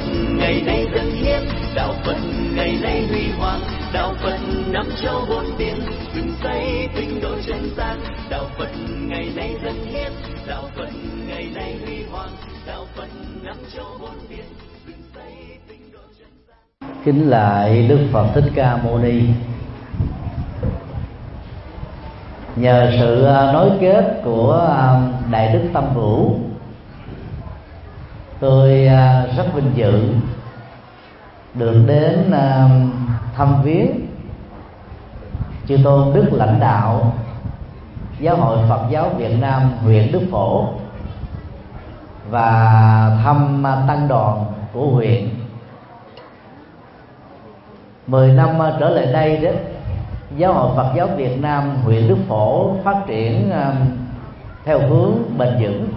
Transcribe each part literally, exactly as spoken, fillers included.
ngày nay dân hiến, đạo Phật ngày nay huy hoàng, đạo Phật năm châu bốn biển, dựng xây tinh độ chân gian. Đạo Phật ngày nay dân hiến, đạo Phật ngày nay huy hoàng, đạo Phật năm châu bốn biển, dựng xây tinh độ chân gian. Kính lạy Đức Phật Thích Ca Mâu Ni. Nhờ sự nối kết của Đại Đức Tâm Vũ, tôi rất vinh dự được đến thăm viếng chư tôn đức lãnh đạo Giáo hội Phật giáo Việt Nam huyện Đức Phổ và thăm tăng đoàn của huyện. Mười năm trở lại đây đó, Giáo hội Phật giáo Việt Nam huyện Đức Phổ phát triển theo hướng bền vững.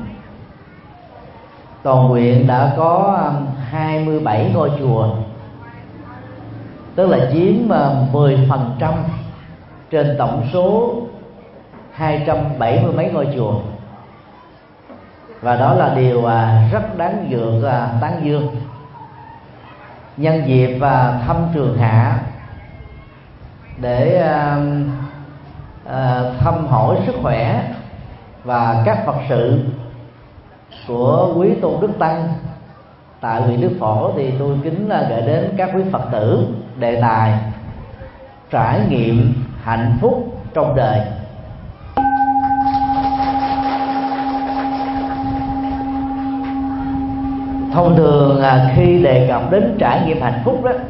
Toàn huyện đã có hai mươi bảy ngôi chùa, tức là chiếm mười phần trăm trên tổng số hai trăm bảy mươi mấy ngôi chùa, và đó là điều rất đáng được tán dương. Nhân dịp thăm Trường Hạ để thăm hỏi sức khỏe và các Phật sự của quý tôn đức tăng tại huyện Đức Phổ, thì tôi kính gửi đến các quý Phật tử đề tài trải nghiệm hạnh phúc trong đời. Thông thường khi đề cập đến trải nghiệm hạnh phúc đó,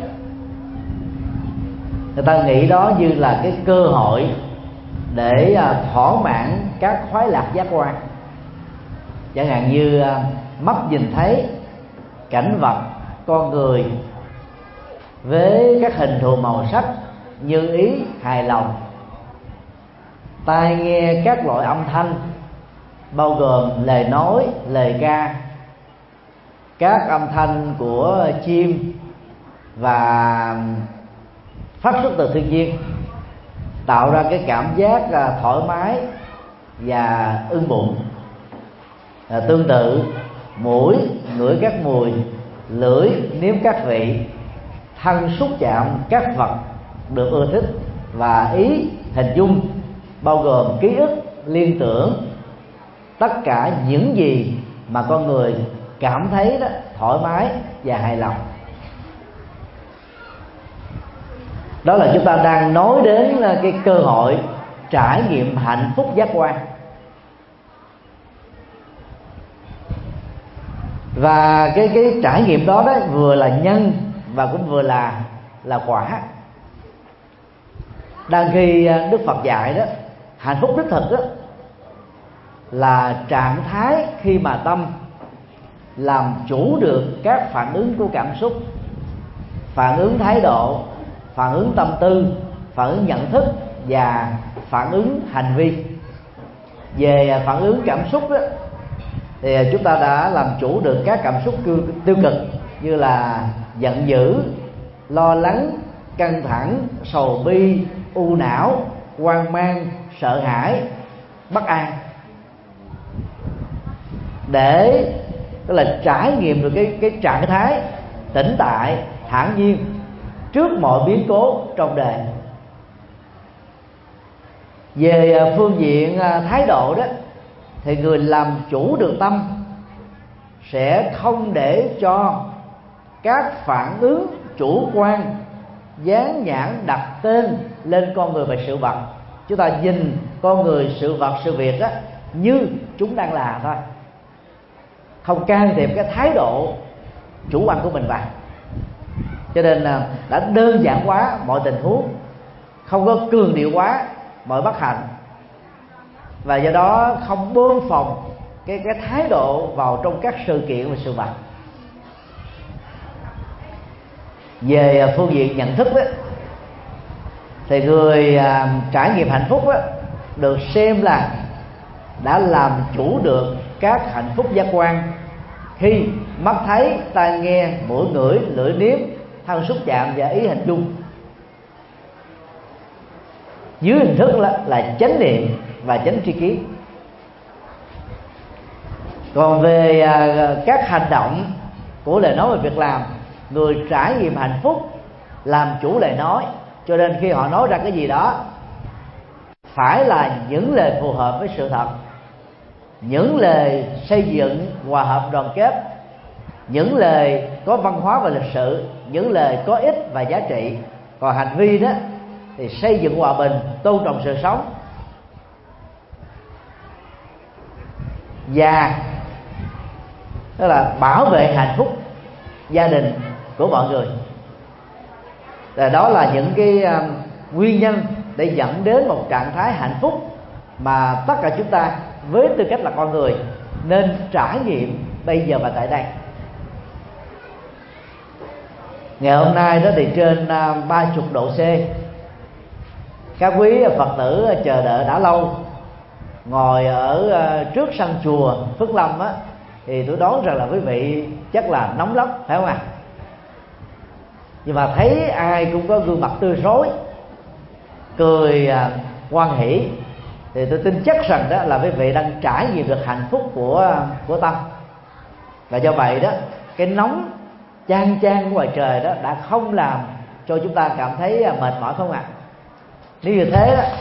người ta nghĩ đó như là cái cơ hội để thỏa mãn các khoái lạc giác quan, chẳng hạn như mắt nhìn thấy cảnh vật, con người với các hình thù màu sắc như ý, hài lòng, tai nghe các loại âm thanh bao gồm lời nói, lời ca, các âm thanh của chim và phát xuất từ thiên nhiên, tạo ra cái cảm giác thoải mái và ưng bụng. À, tương tự, mũi ngửi các mùi, lưỡi nếm các vị, thân xúc chạm các vật được ưa thích, và ý hình dung bao gồm ký ức, liên tưởng, tất cả những gì mà con người cảm thấy đó thoải mái và hài lòng. Đó là chúng ta đang nói đến cái cơ hội trải nghiệm hạnh phúc giác quan. Và cái cái trải nghiệm đó đó vừa là nhân và cũng vừa là là quả. Đang khi Đức Phật dạy đó, hạnh phúc đích thực đó là trạng thái khi mà tâm làm chủ được các phản ứng của cảm xúc, phản ứng thái độ, phản ứng tâm tư, phản ứng nhận thức và phản ứng hành vi. Về phản ứng cảm xúc đó, thì chúng ta đã làm chủ được các cảm xúc tiêu cực như là giận dữ, lo lắng, căng thẳng, sầu bi, u não, hoang mang, sợ hãi, bất an, để tức là trải nghiệm được cái cái trạng thái tĩnh tại, thản nhiên trước mọi biến cố trong đời. Về phương diện thái độ đó, thì người làm chủ được tâm sẽ không để cho các phản ứng chủ quan dán nhãn đặt tên lên con người và sự vật. Chúng ta nhìn con người, sự vật, sự việc đó như chúng đang là thôi, không can thiệp cái thái độ chủ quan của mình vào. Cho nên là đã đơn giản hóa mọi tình huống, không có cường điệu quá mọi bất hạnh, và do đó không bơm phồng cái cái thái độ vào trong các sự kiện và sự vật. Về phương diện nhận thức đó, thì người à, trải nghiệm hạnh phúc đó, được xem là đã làm chủ được các hạnh phúc giác quan khi mắt thấy, tai nghe, mũi ngửi, lưỡi nếm, thân xúc chạm và ý hình dung, dưới hình thức là, là chánh niệm và chánh tri kiến. Còn về à, các hành động của lời nói và việc làm. Người trải nghiệm hạnh phúc làm chủ lời nói, cho nên khi họ nói ra cái gì đó phải là những lời phù hợp với sự thật, những lời xây dựng hòa hợp đoàn kết, những lời có văn hóa và lịch sử, những lời có ích và giá trị. Còn hành vi đó thì xây dựng hòa bình, tôn trọng sự sống và đó là bảo vệ hạnh phúc gia đình của mọi người. Và đó là những cái uh, nguyên nhân để dẫn đến một trạng thái hạnh phúc mà tất cả chúng ta với tư cách là con người nên trải nghiệm bây giờ và tại đây. Ngày hôm nay đó thì trên ba mươi độ C, các quý Phật tử chờ đợi đã lâu, ngồi ở trước sân chùa Phước Lâm á, thì tôi đoán rằng là quý vị chắc là nóng lắm, phải không ạ? À? Nhưng mà thấy ai cũng có gương mặt tươi rói, cười hoan hỷ, thì tôi tin chắc rằng đó là quý vị đang trải nghiệm được hạnh phúc của của tâm. Và do vậy đó, cái nóng chang chang của ngoài trời đó đã không làm cho chúng ta cảm thấy mệt mỏi, không ạ? À? Nếu như thế đó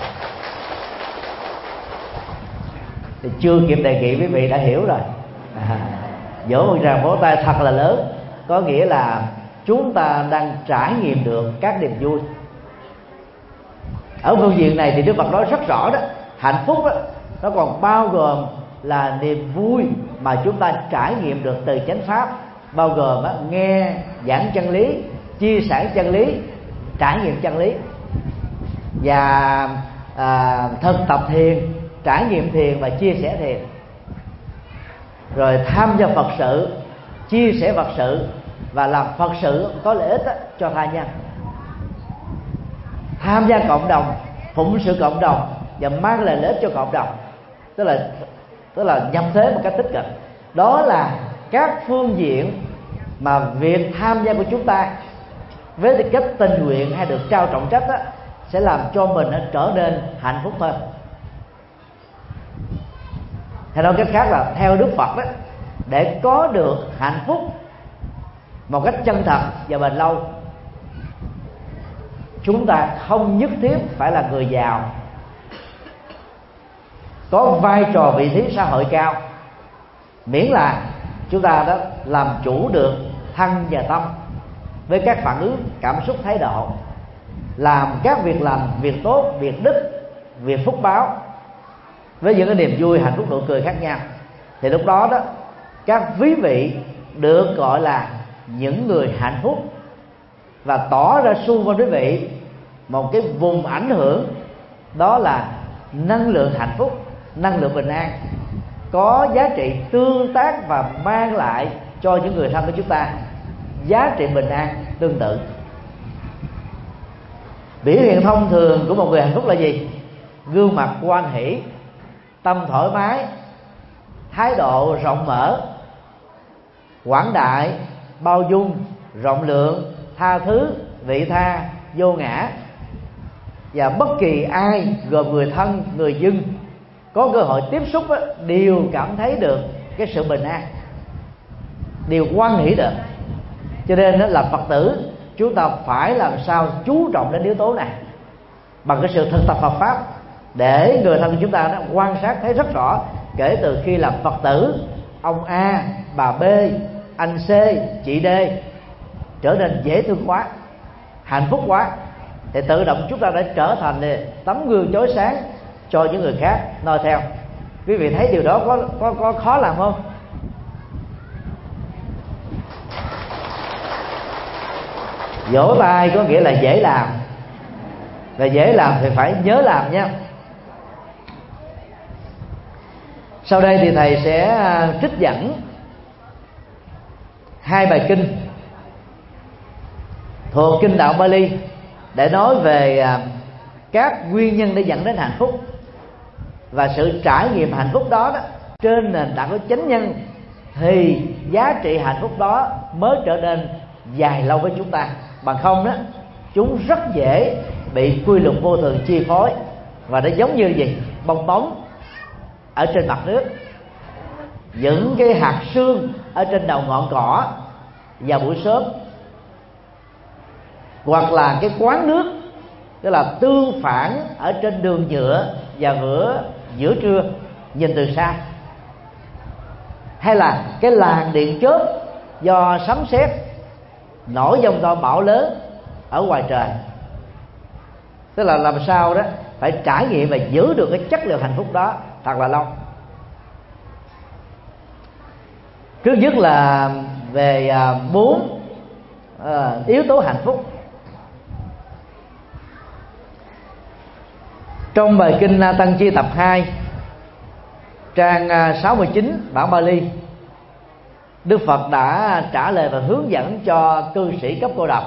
thì chưa kịp đề nghị quý vị đã hiểu rồi. À, dỗ một tràng vỗ tay thật là lớn, có nghĩa là chúng ta đang trải nghiệm được các niềm vui. Ở phương diện này thì Đức Phật nói rất rõ đó, hạnh phúc đó nó còn bao gồm là niềm vui mà chúng ta trải nghiệm được từ chánh pháp, bao gồm đó, nghe giảng chân lý, chia sẻ chân lý, trải nghiệm chân lý, và à, thực tập thiền, trải nghiệm thiền và chia sẻ thiền, rồi tham gia Phật sự, chia sẻ Phật sự và làm Phật sự có lợi ích đó, cho tha nhân, tham gia cộng đồng, phụng sự cộng đồng và mang lại lợi ích cho cộng đồng, tức là tức là nhập thế một cách tích cực. Đó là các phương diện mà việc tham gia của chúng ta với tư cách tình nguyện hay được trao trọng trách đó, sẽ làm cho mình trở nên hạnh phúc hơn. Hay nói cách khác là theo Đức Phật đó, để có được hạnh phúc một cách chân thật và bền lâu, chúng ta không nhất thiết phải là người giàu, có vai trò vị trí xã hội cao, miễn là chúng ta đó làm chủ được thân và tâm với các phản ứng, cảm xúc, thái độ, làm các việc lành, việc tốt, việc đức, việc phúc báo với những cái niềm vui, hạnh phúc, nụ cười khác nhau, thì lúc đó đó các quý vị được gọi là những người hạnh phúc, và tỏ ra xung quanh quý vị một cái vùng ảnh hưởng, đó là năng lượng hạnh phúc, năng lượng bình an, có giá trị tương tác và mang lại cho những người thân của chúng ta giá trị bình an tương tự. Biểu hiện thông thường của một người hạnh phúc là gì? Gương mặt hoan hỷ, tâm thoải mái, thái độ rộng mở, quảng đại, bao dung, rộng lượng, tha thứ, vị tha, vô ngã. Và bất kỳ ai gồm người thân, người dân có cơ hội tiếp xúc đó, đều cảm thấy được cái sự bình an, đều hoan hỷ được. Cho nên đó là Phật tử, chúng ta phải làm sao chú trọng đến yếu tố này bằng cái sự thực tập Phật pháp, để người thân của chúng ta đó quan sát thấy rất rõ, kể từ khi làm Phật tử, ông A, bà B, anh C, chị D trở nên dễ thương quá, hạnh phúc quá, thì tự động chúng ta đã trở thành tấm gương chói sáng cho những người khác noi theo. Quý vị thấy điều đó có có có khó làm không? Vỗ tay có nghĩa là dễ làm, và dễ làm thì phải nhớ làm nha. Sau đây thì thầy sẽ trích dẫn hai bài kinh thuộc kinh đạo Bali để nói về các nguyên nhân để dẫn đến hạnh phúc, và sự trải nghiệm hạnh phúc đó, đó trên nền tảng của chánh nhân, thì giá trị hạnh phúc đó mới trở nên dài lâu với chúng ta. Bằng không đó, chúng rất dễ bị quy luật vô thường chi phối, và nó giống như gì? Bong bóng ở trên mặt nước, những cái hạt sương ở trên đầu ngọn cỏ vào buổi sớm, hoặc là cái quán nước, tức là tương phản ở trên đường nhựa vào bữa giữa trưa nhìn từ xa, hay là cái làn điện chớp do sấm sét nổi giông to bão lớn ở ngoài trời. Tức là làm sao đó phải trải nghiệm và giữ được cái chất lượng hạnh phúc đó thật là lâu. Trước nhất là về bốn à, yếu tố hạnh phúc. Trong bài kinh Tăng Chi tập hai, trang sáu mươi chín bản Bali, Đức Phật đã trả lời và hướng dẫn cho cư sĩ cấp cô độc,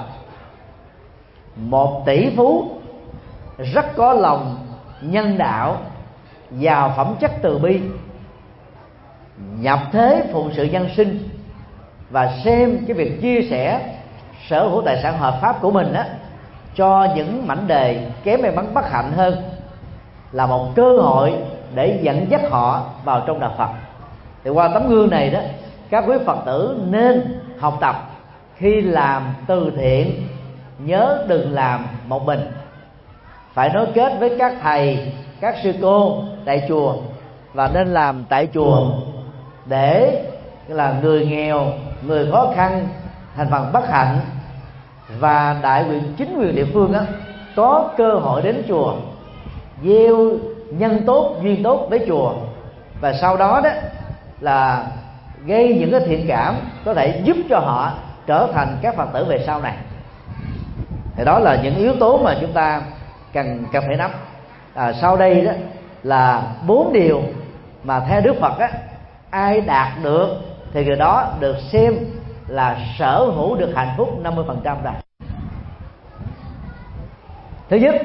một tỷ phú rất có lòng nhân đạo, giàu phẩm chất từ bi, nhập thế phụng sự nhân sinh, và xem cái việc chia sẻ sở hữu tài sản hợp pháp của mình á cho những mảnh đề kém may mắn bất hạnh hơn là một cơ hội để dẫn dắt họ vào trong đạo Phật. Thì qua tấm gương này đó, các quý Phật tử nên học tập khi làm từ thiện, nhớ đừng làm một mình, phải nối kết với các thầy, các sư cô tại chùa, và nên làm tại chùa để là người nghèo, người khó khăn, thành phần bất hạnh và đại quyền chính quyền địa phương đó, có cơ hội đến chùa gieo nhân tốt, duyên tốt với chùa, và sau đó đó là gây những cái thiện cảm có thể giúp cho họ trở thành các Phật tử về sau này. Thì đó là những yếu tố mà chúng ta cần cần phải nắm. À, sau đây đó là bốn điều mà theo Đức Phật á, ai đạt được thì người đó được xem là sở hữu được hạnh phúc năm mươi phần trăm rồi. Thứ nhất,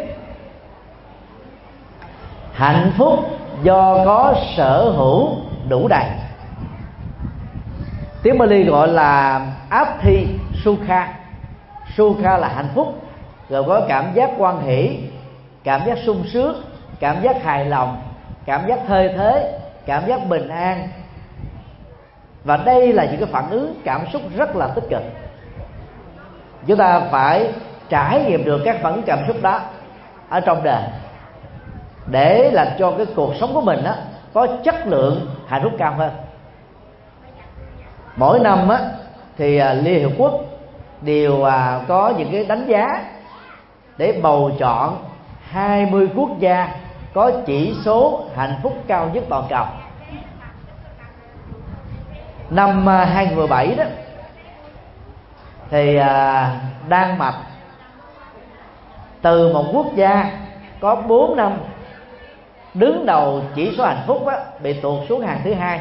hạnh phúc do có sở hữu đủ đầy. Tiếng Bali gọi là Ati Sukha. Sukha là hạnh phúc, gồm có cảm giác hoan hỷ, cảm giác sung sướng, cảm giác hài lòng, cảm giác thê thế, cảm giác bình an. Và đây là những cái phản ứng cảm xúc rất là tích cực. Chúng ta phải trải nghiệm được các phản ứng cảm xúc đó ở trong đời, để làm cho cái cuộc sống của mình đó có chất lượng hạnh phúc cao hơn. Mỗi năm á, thì Liên Hiệp Quốc đều có những cái đánh giá để bầu chọn hai mươi quốc gia có chỉ số hạnh phúc cao nhất toàn cầu. Năm hai không một bảy đó thì Đan Mạch từ một quốc gia có bốn năm đứng đầu chỉ số hạnh phúc á, bị tụt xuống hàng thứ hai,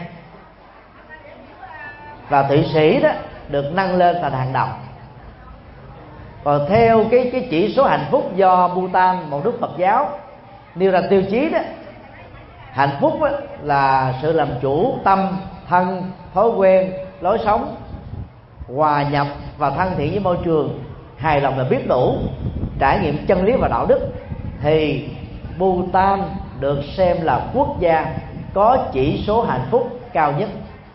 và Thụy Sĩ đó được nâng lên thành hàng đầu. Còn theo cái cái chỉ số hạnh phúc do Bhutan, một nước Phật giáo, nêu ra tiêu chí đó, hạnh phúc đó là sự làm chủ tâm, thân, thói quen, lối sống, hòa nhập và thân thiện với môi trường, hài lòng và biết đủ, trải nghiệm chân lý và đạo đức, thì Bhutan được xem là quốc gia có chỉ số hạnh phúc cao nhất.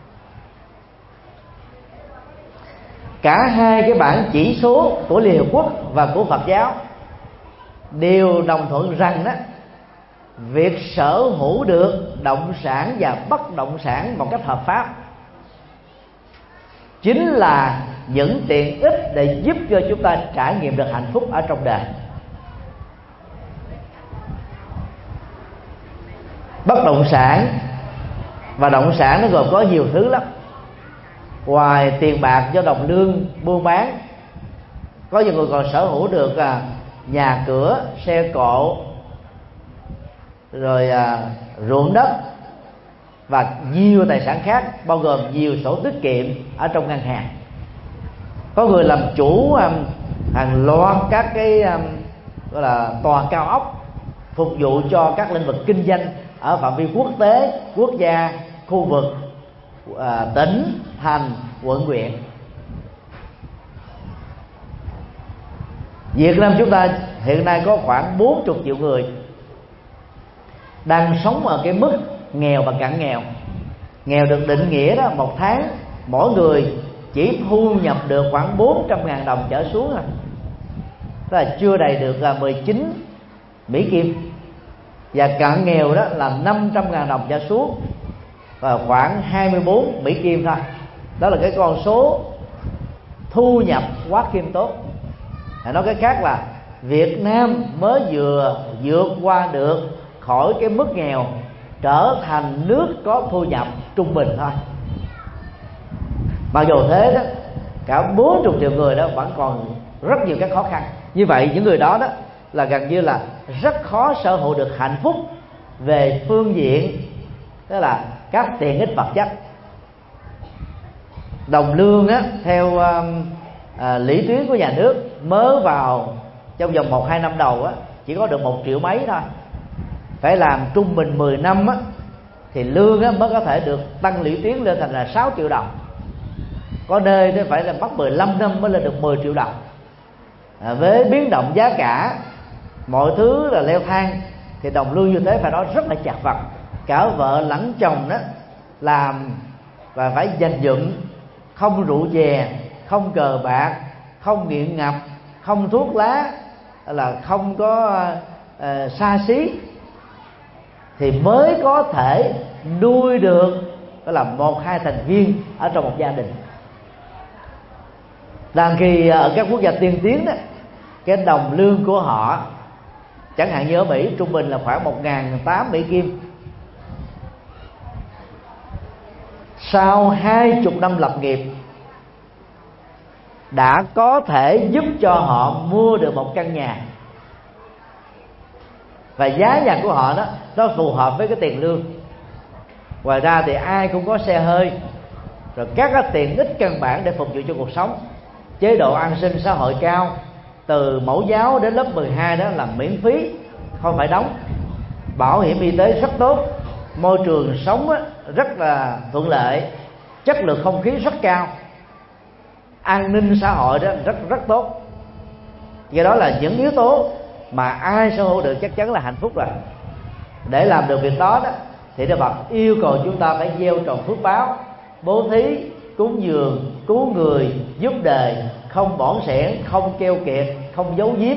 Cả hai cái bảng chỉ số của Liên Hiệp Quốc và của Phật giáo đều đồng thuận rằng đó, việc sở hữu được động sản và bất động sản một cách hợp pháp chính là những tiện ích để giúp cho chúng ta trải nghiệm được hạnh phúc ở trong đời. Bất động sản và động sản nó gồm có nhiều thứ lắm. Ngoài tiền bạc do đồng lương buôn bán, có nhiều người còn sở hữu được nhà cửa, xe cộ, rồi ruộng đất và nhiều tài sản khác, bao gồm nhiều sổ tiết kiệm ở trong ngân hàng. Có người làm chủ hàng loạt các cái gọi là tòa cao ốc phục vụ cho các lĩnh vực kinh doanh ở phạm vi quốc tế, quốc gia, khu vực, à, tỉnh, thành, quận, huyện. Việt Nam chúng ta hiện nay có khoảng bốn mươi triệu người đang sống ở cái mức nghèo và cận nghèo. Nghèo được định nghĩa đó, một tháng mỗi người chỉ thu nhập được khoảng bốn trăm ngàn đồng trở xuống thôi, tức là chưa đầy được là mười chín Mỹ Kim, và cận nghèo đó là năm trăm ngàn đồng trở xuống và khoảng hai mươi bốn Mỹ Kim thôi. Đó là cái con số thu nhập quá khiêm tốn. Nói cái khác là Việt Nam mới vừa vượt qua được khỏi cái mức nghèo, trở thành nước có thu nhập trung bình thôi. Mặc dù thế đó, cả bốn mươi triệu người đó vẫn còn rất nhiều các khó khăn. Như vậy những người đó đó là gần như là rất khó sở hữu được hạnh phúc về phương diện, tức là các tiện ích vật chất. Đồng lương á, theo à, lý thuyết của nhà nước mới vào trong vòng một hai năm đầu á, chỉ có được một triệu mấy thôi. Phải làm trung bình mười năm á, thì lương á, mới có thể được tăng lũy tiến lên thành là sáu triệu đồng. Có nơi nó phải là mất mười lăm năm mới lên được mười triệu đồng. À, với biến động giá cả, mọi thứ là leo thang, thì đồng lương như thế phải nói rất là chặt vật. Cả vợ lẫn chồng đó làm và phải dành dụm, không rượu chè, không cờ bạc, không nghiện ngập, không thuốc lá, là không có uh, xa xí, thì mới có thể nuôi được đó là một hai thành viên ở trong một gia đình. Đang khi ở các quốc gia tiên tiến đó, cái đồng lương của họ, chẳng hạn như ở Mỹ, trung bình là khoảng một nghìn tám Mỹ Kim. Sau hai chục năm lập nghiệp, đã có thể giúp cho họ mua được một căn nhà, và giá nhà của họ đó nó phù hợp với cái tiền lương. Ngoài ra thì ai cũng có xe hơi, rồi các cái tiện ích căn bản để phục vụ cho cuộc sống. Chế độ an sinh xã hội cao, từ mẫu giáo đến lớp mười hai đó là miễn phí, không phải đóng. Bảo hiểm y tế rất tốt, môi trường sống rất là thuận lợi, chất lượng không khí rất cao, an ninh xã hội đó rất rất tốt. Do đó là những yếu tố mà ai sở hữu được chắc chắn là hạnh phúc rồi. Để làm được việc đó đó thì Đức Phật yêu cầu chúng ta phải gieo trồng phước báo, bố thí, cúng dường, cứu người, giúp đời, không bỏn sẻn, không keo kiệt, không giấu giếm.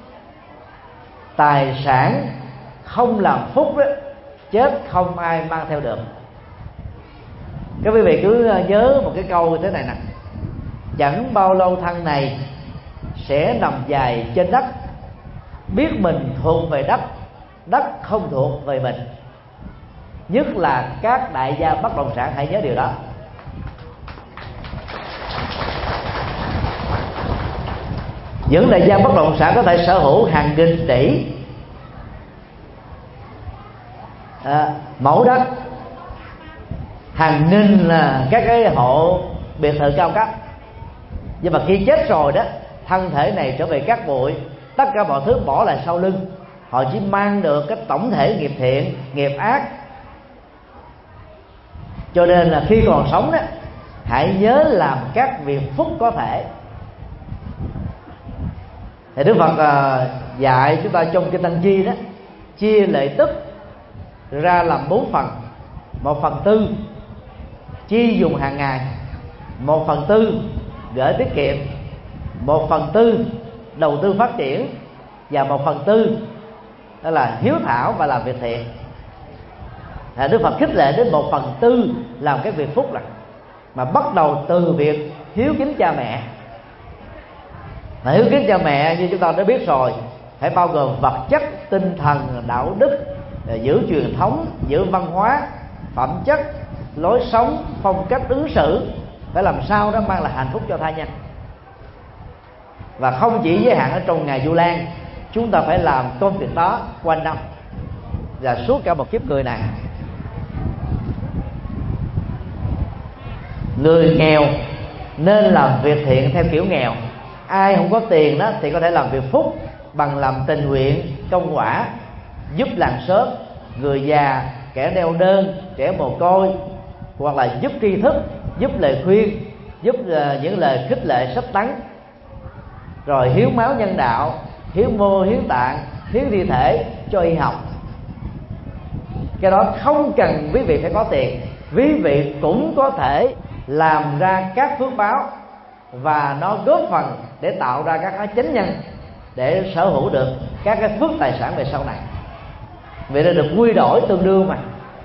Tài sản không làm phúc đó, chết không ai mang theo được. Các quý vị cứ nhớ một cái câu như thế này nè: chẳng bao lâu thân này sẽ nằm dài trên đất, biết mình thuộc về đất, đất không thuộc về mình. Nhất là các đại gia bất động sản hãy nhớ điều đó. Những đại gia bất động sản có thể sở hữu hàng nghìn tỷ à, mẫu đất, hàng nghìn là các cái hộ biệt thự cao cấp. Nhưng mà khi chết rồi đó, thân thể này trở về cát bụi, tất cả mọi thứ bỏ lại sau lưng. Họ chỉ mang được cái tổng thể nghiệp thiện, nghiệp ác. Cho nên là khi còn sống đó, hãy nhớ làm các việc phúc có thể. Thì Đức Phật dạy chúng ta trong kinh Tăng Chi đó, chia lợi tức ra làm bốn phần. Một phần tư chi dùng hàng ngày, một phần tư gửi tiết kiệm, một phần tư đầu tư phát triển, và một phần tư đó là hiếu thảo và làm việc thiện. À, Đức Phật khích lệ đến một phần tư làm cái việc phúc này, mà bắt đầu từ việc hiếu kính cha mẹ. Mà hiếu kính cha mẹ như chúng ta đã biết rồi, phải bao gồm vật chất, tinh thần, đạo đức, giữ truyền thống, giữ văn hóa, phẩm chất, lối sống, phong cách ứng xử, phải làm sao đó mang lại hạnh phúc cho tha nhân. Và không chỉ giới hạn ở trong ngày Vu Lan, chúng ta phải làm công việc đó quanh năm và suốt cả một kiếp người này. Người nghèo nên làm việc thiện theo kiểu nghèo. Ai không có tiền đó thì có thể làm việc phúc bằng làm tình nguyện, công quả, giúp làng xóm, người già, kẻ neo đơn, trẻ mồ côi, hoặc là giúp tri thức, giúp lời khuyên, giúp những lời khích lệ sắp tấn, rồi hiến máu nhân đạo, hiến mô, hiến tạng, hiến thi thể cho y học. Cái đó không cần quý vị phải có tiền, quý vị cũng có thể làm ra các phước báo, và nó góp phần để tạo ra các chánh nhân để sở hữu được các cái phước tài sản về sau này. Vậy nên được quy đổi tương đương mà.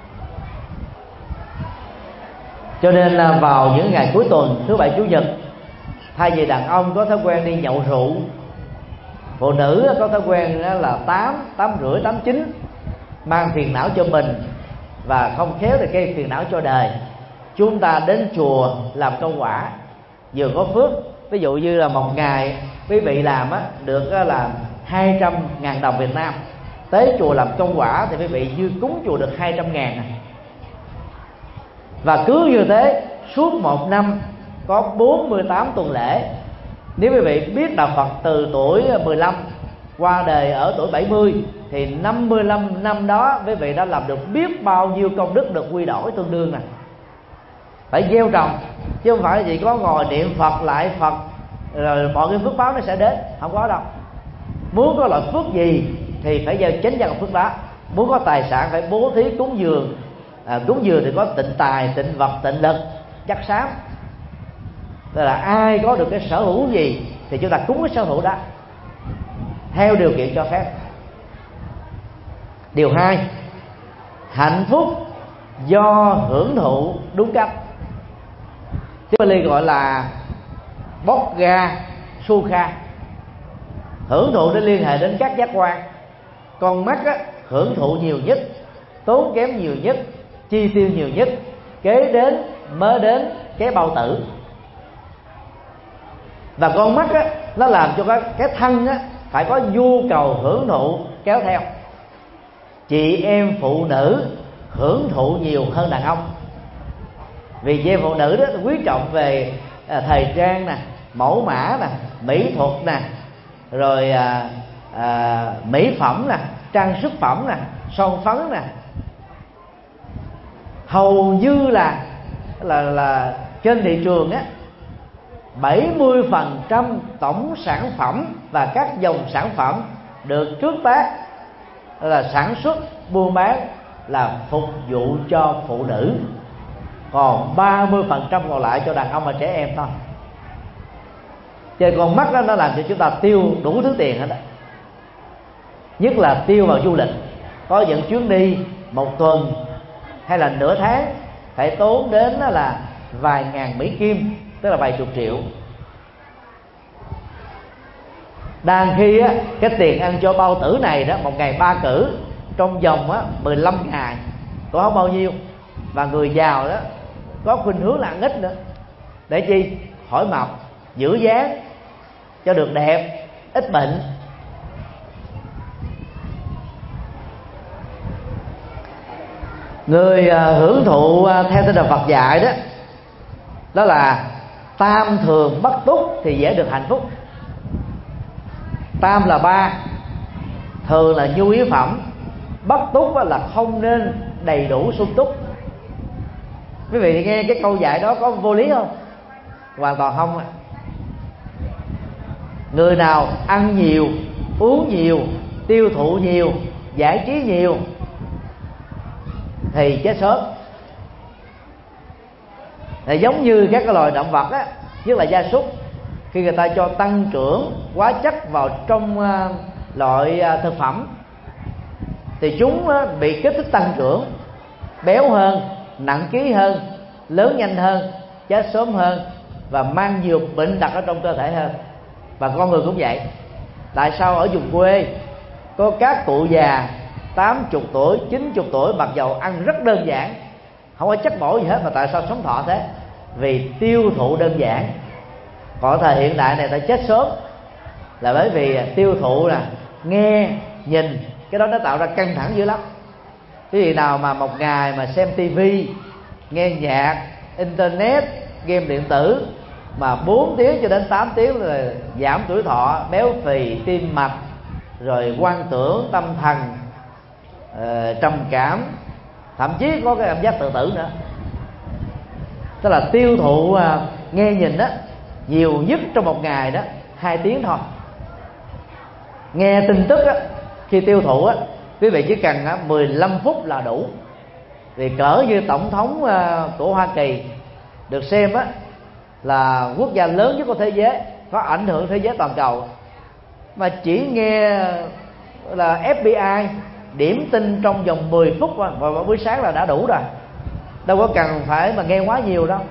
Cho nên là vào những ngày cuối tuần, thứ bảy chủ nhật, thay vì đàn ông có thói quen đi nhậu rượu, phụ nữ có thói quen là tám, tám rưỡi, tám chín, mang phiền não cho mình và không khéo được gây phiền não cho đời, chúng ta đến chùa làm công quả, vừa có phước. Ví dụ như là một ngày quý vị làm á, được là hai trăm ngàn đồng Việt Nam, tới chùa làm công quả thì quý vị dư cúng chùa được hai trăm ngàn này. Và cứ như thế suốt một năm có bốn mươi tám tuần lễ. Nếu quý vị biết đạo Phật từ tuổi mười lăm qua đời ở tuổi bảy mươi, thì năm mươi lăm năm đó quý vị đã làm được biết bao nhiêu công đức được quy đổi tương đương này. Phải gieo trồng, chứ không phải chỉ có ngồi niệm Phật lại Phật rồi mọi cái phước báo nó sẽ đến. Không có đâu. Muốn có loại phước gì thì phải gieo chánh nhân phước đó. Muốn có tài sản phải bố thí cúng dường. À, cúng dường thì có tịnh tài, tịnh vật, tịnh lực, chắc xám. Tức là ai có được cái sở hữu gì thì chúng ta cúng cái sở hữu đó theo điều kiện cho phép. Điều hai, hạnh phúc do hưởng thụ đúng cách. Tiếng Bali gọi là Bogga Sukha. Hưởng thụ để liên hệ đến các giác quan. Con mắt á, hưởng thụ nhiều nhất, tốn kém nhiều nhất, chi tiêu nhiều nhất, kế đến mới đến cái bao tử. Và con mắt á, nó làm cho cái, cái thân á, phải có nhu cầu hưởng thụ kéo theo. Chị em phụ nữ hưởng thụ nhiều hơn đàn ông, vì chị em phụ nữ đó quý trọng về à, thời trang nè, mẫu mã nè, mỹ thuật nè, rồi à, à, mỹ phẩm nè, trang sức phẩm nè, son phấn nè. Hầu như là là là trên thị trường á, bảy mươi phần trăm tổng sản phẩm và các dòng sản phẩm được trước tác là sản xuất buôn bán là phục vụ cho phụ nữ, còn ba mươi phần trăm còn lại cho đàn ông và trẻ em thôi. Cho nên con mắt đó nó làm cho chúng ta tiêu đủ thứ tiền hết đó. Nhất là tiêu vào du lịch, có những chuyến đi một tuần hay là nửa tháng phải tốn đến là vài ngàn Mỹ Kim, tức là vài chục triệu. Đang khi á, cái tiền ăn cho bao tử này đó, một ngày ba cử trong vòng á, mười lăm ngày có không bao nhiêu. Và người giàu đó có khuynh hướng là ăn ít nữa. Để chi? Hỏi mập, giữ dáng cho được đẹp, ít bệnh. Người hưởng thụ theo tinh thần Phật dạy đó, đó là tam thường bất túc thì dễ được hạnh phúc. Tam là ba, thường là nhu yếu phẩm, bất túc là không nên đầy đủ sung túc. Quý vị nghe cái câu dạy đó có vô lý không? Hoàn toàn không. Người nào ăn nhiều, uống nhiều, tiêu thụ nhiều, giải trí nhiều thì chết sớm. Là giống như các cái loài động vật á, nhất là gia súc, khi người ta cho tăng trưởng hóa chất vào trong uh, loại uh, thực phẩm thì chúng uh, bị kích thích tăng trưởng, béo hơn, nặng ký hơn, lớn nhanh hơn, chết sớm hơn và mang nhiều bệnh tật ở trong cơ thể hơn. Và con người cũng vậy. Tại sao ở vùng quê có các cụ già tám mươi tuổi, chín mươi tuổi mặc dầu ăn rất đơn giản, không có chất bổ gì hết, mà tại sao sống thọ thế? Vì tiêu thụ đơn giản. Còn thời hiện đại này ta chết sớm là bởi vì tiêu thụ là nghe, nhìn, cái đó nó tạo ra căng thẳng dữ lắm. Cái gì nào mà một ngày mà xem tivi, nghe nhạc, internet, game điện tử mà bốn tiếng cho đến tám tiếng là giảm tuổi thọ, béo phì, tim mạch, rồi quan tưởng, tâm thần, uh, trầm cảm, thậm chí có cái cảm giác tự tử nữa. Tức là tiêu thụ uh, nghe nhìn đó nhiều nhất trong một ngày đó hai tiếng thôi. Nghe tin tức á, khi tiêu thụ á, quý vị chỉ cần á, mười lăm phút là đủ. Vì cỡ như tổng thống uh, của Hoa Kỳ được xem á là quốc gia lớn nhất của thế giới, có ảnh hưởng thế giới toàn cầu, mà chỉ nghe là ép bê i điểm tin trong vòng mười phút vào buổi sáng là đã đủ rồi, đâu có cần phải mà nghe quá nhiều đâu.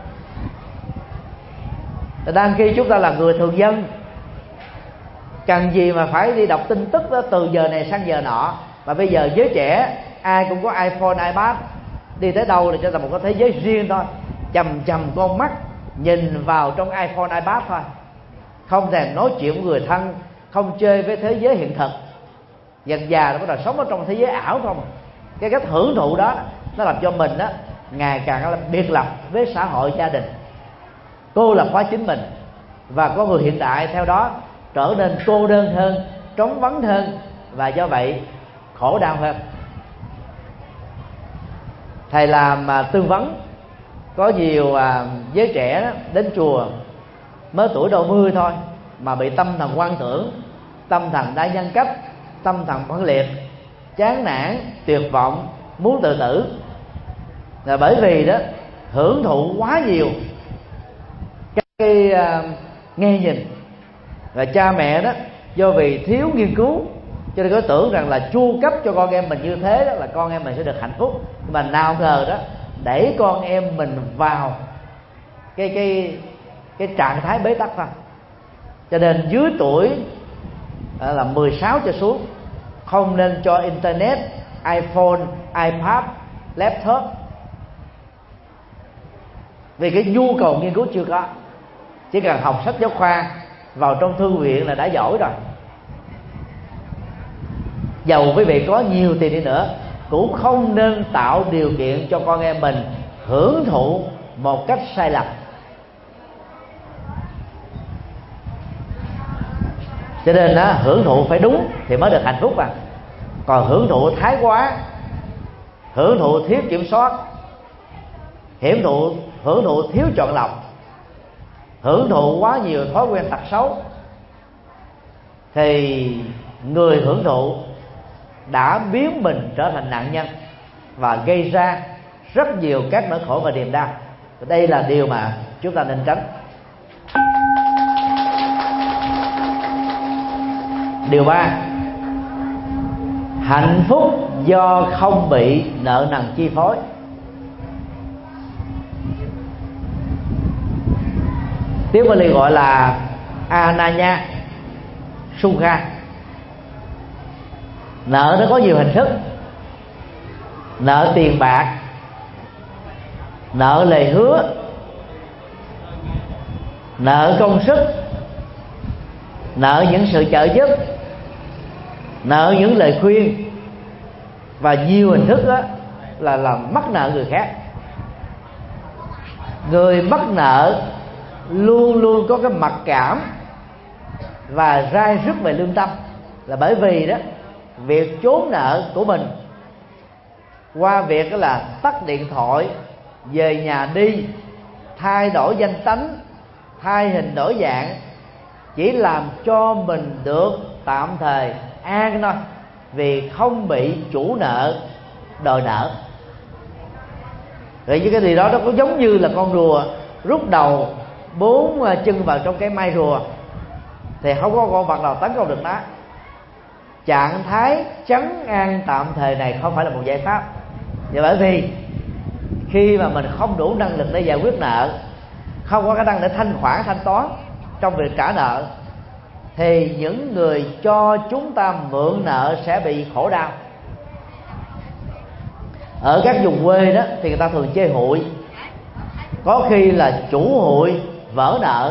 Đang khi chúng ta là người thường dân, cần gì mà phải đi đọc tin tức đó từ giờ này sang giờ nọ. Mà bây giờ giới trẻ ai cũng có iPhone, iPad, đi tới đâu là cho là một cái thế giới riêng thôi, chầm chầm con mắt nhìn vào trong iPhone, iPad thôi, không thèm nói chuyện với người thân, không chơi với thế giới hiện thực. Dần già nó bắt đầu sống ở trong thế giới ảo không. Cái cách hưởng thụ đó nó làm cho mình đó ngày càng biệt lập với xã hội, gia đình, cô lập hóa chính mình, và con người hiện đại theo đó trở nên cô đơn hơn, trống vắng hơn, và do vậy khổ đau hơn. Thầy làm mà tư vấn, có nhiều à, giới trẻ đó, đến chùa mới tuổi đầu mươi thôi mà bị tâm thần hoang tưởng, tâm thần đa nhân cách, tâm thần phân liệt, chán nản, tuyệt vọng, muốn tự tử, là bởi vì đó hưởng thụ quá nhiều cái uh, nghe nhìn. Và cha mẹ đó do vì thiếu nghiên cứu cho nên có tưởng rằng là chu cấp cho con em mình như thế đó là con em mình sẽ được hạnh phúc, mà nào ngờ đó đẩy con em mình vào cái cái cái trạng thái bế tắc thôi. Cho nên dưới tuổi là mười sáu trở xuống không nên cho internet, iPhone, iPad, laptop, vì cái nhu cầu nghiên cứu chưa có. Chỉ cần học sách giáo khoa, vào trong thư viện là đã giỏi rồi. Dầu quý vị có nhiều tiền đi nữa cũng không nên tạo điều kiện cho con em mình hưởng thụ một cách sai lầm. Cho nên đó, hưởng thụ phải đúng thì mới được hạnh phúc à. Còn hưởng thụ thái quá, hưởng thụ thiếu kiểm soát, hưởng thụ hưởng thụ thiếu chọn lọc, hưởng thụ quá nhiều thói quen tật xấu, thì người hưởng thụ đã biến mình trở thành nạn nhân và gây ra rất nhiều các nỗi khổ và niềm đau. Đây là điều mà chúng ta nên tránh. Điều ba, hạnh phúc do không bị nợ nần chi phối. Tiếng Bali gọi là Ananya Sukha. Nợ nó có nhiều hình thức: nợ tiền bạc, nợ lời hứa, nợ công sức, nợ những sự trợ giúp, nợ những lời khuyên, và nhiều hình thức đó là làm mắc nợ người khác. Người mắc nợ luôn luôn có cái mặc cảm và rai rứt về lương tâm, là bởi vì đó việc trốn nợ của mình qua việc đó là tắt điện thoại, về nhà đi, thay đổi danh tánh, thay hình đổi dạng, chỉ làm cho mình được tạm thời an thôi, vì không bị chủ nợ đòi nợ. Vậy chứ cái gì đó nó cũng giống như là con rùa rút đầu bốn chân vào trong cái mai rùa thì không có con vật nào tấn công được nó. Trạng thái trấn an tạm thời này không phải là một giải pháp. Và bởi vì khi mà mình không đủ năng lực để giải quyết nợ, không có khả năng để thanh khoản thanh toán trong việc trả nợ, thì những người cho chúng ta mượn nợ sẽ bị khổ đau. Ở các vùng quê đó thì người ta thường chơi hụi, có khi là chủ hụi vỡ nợ,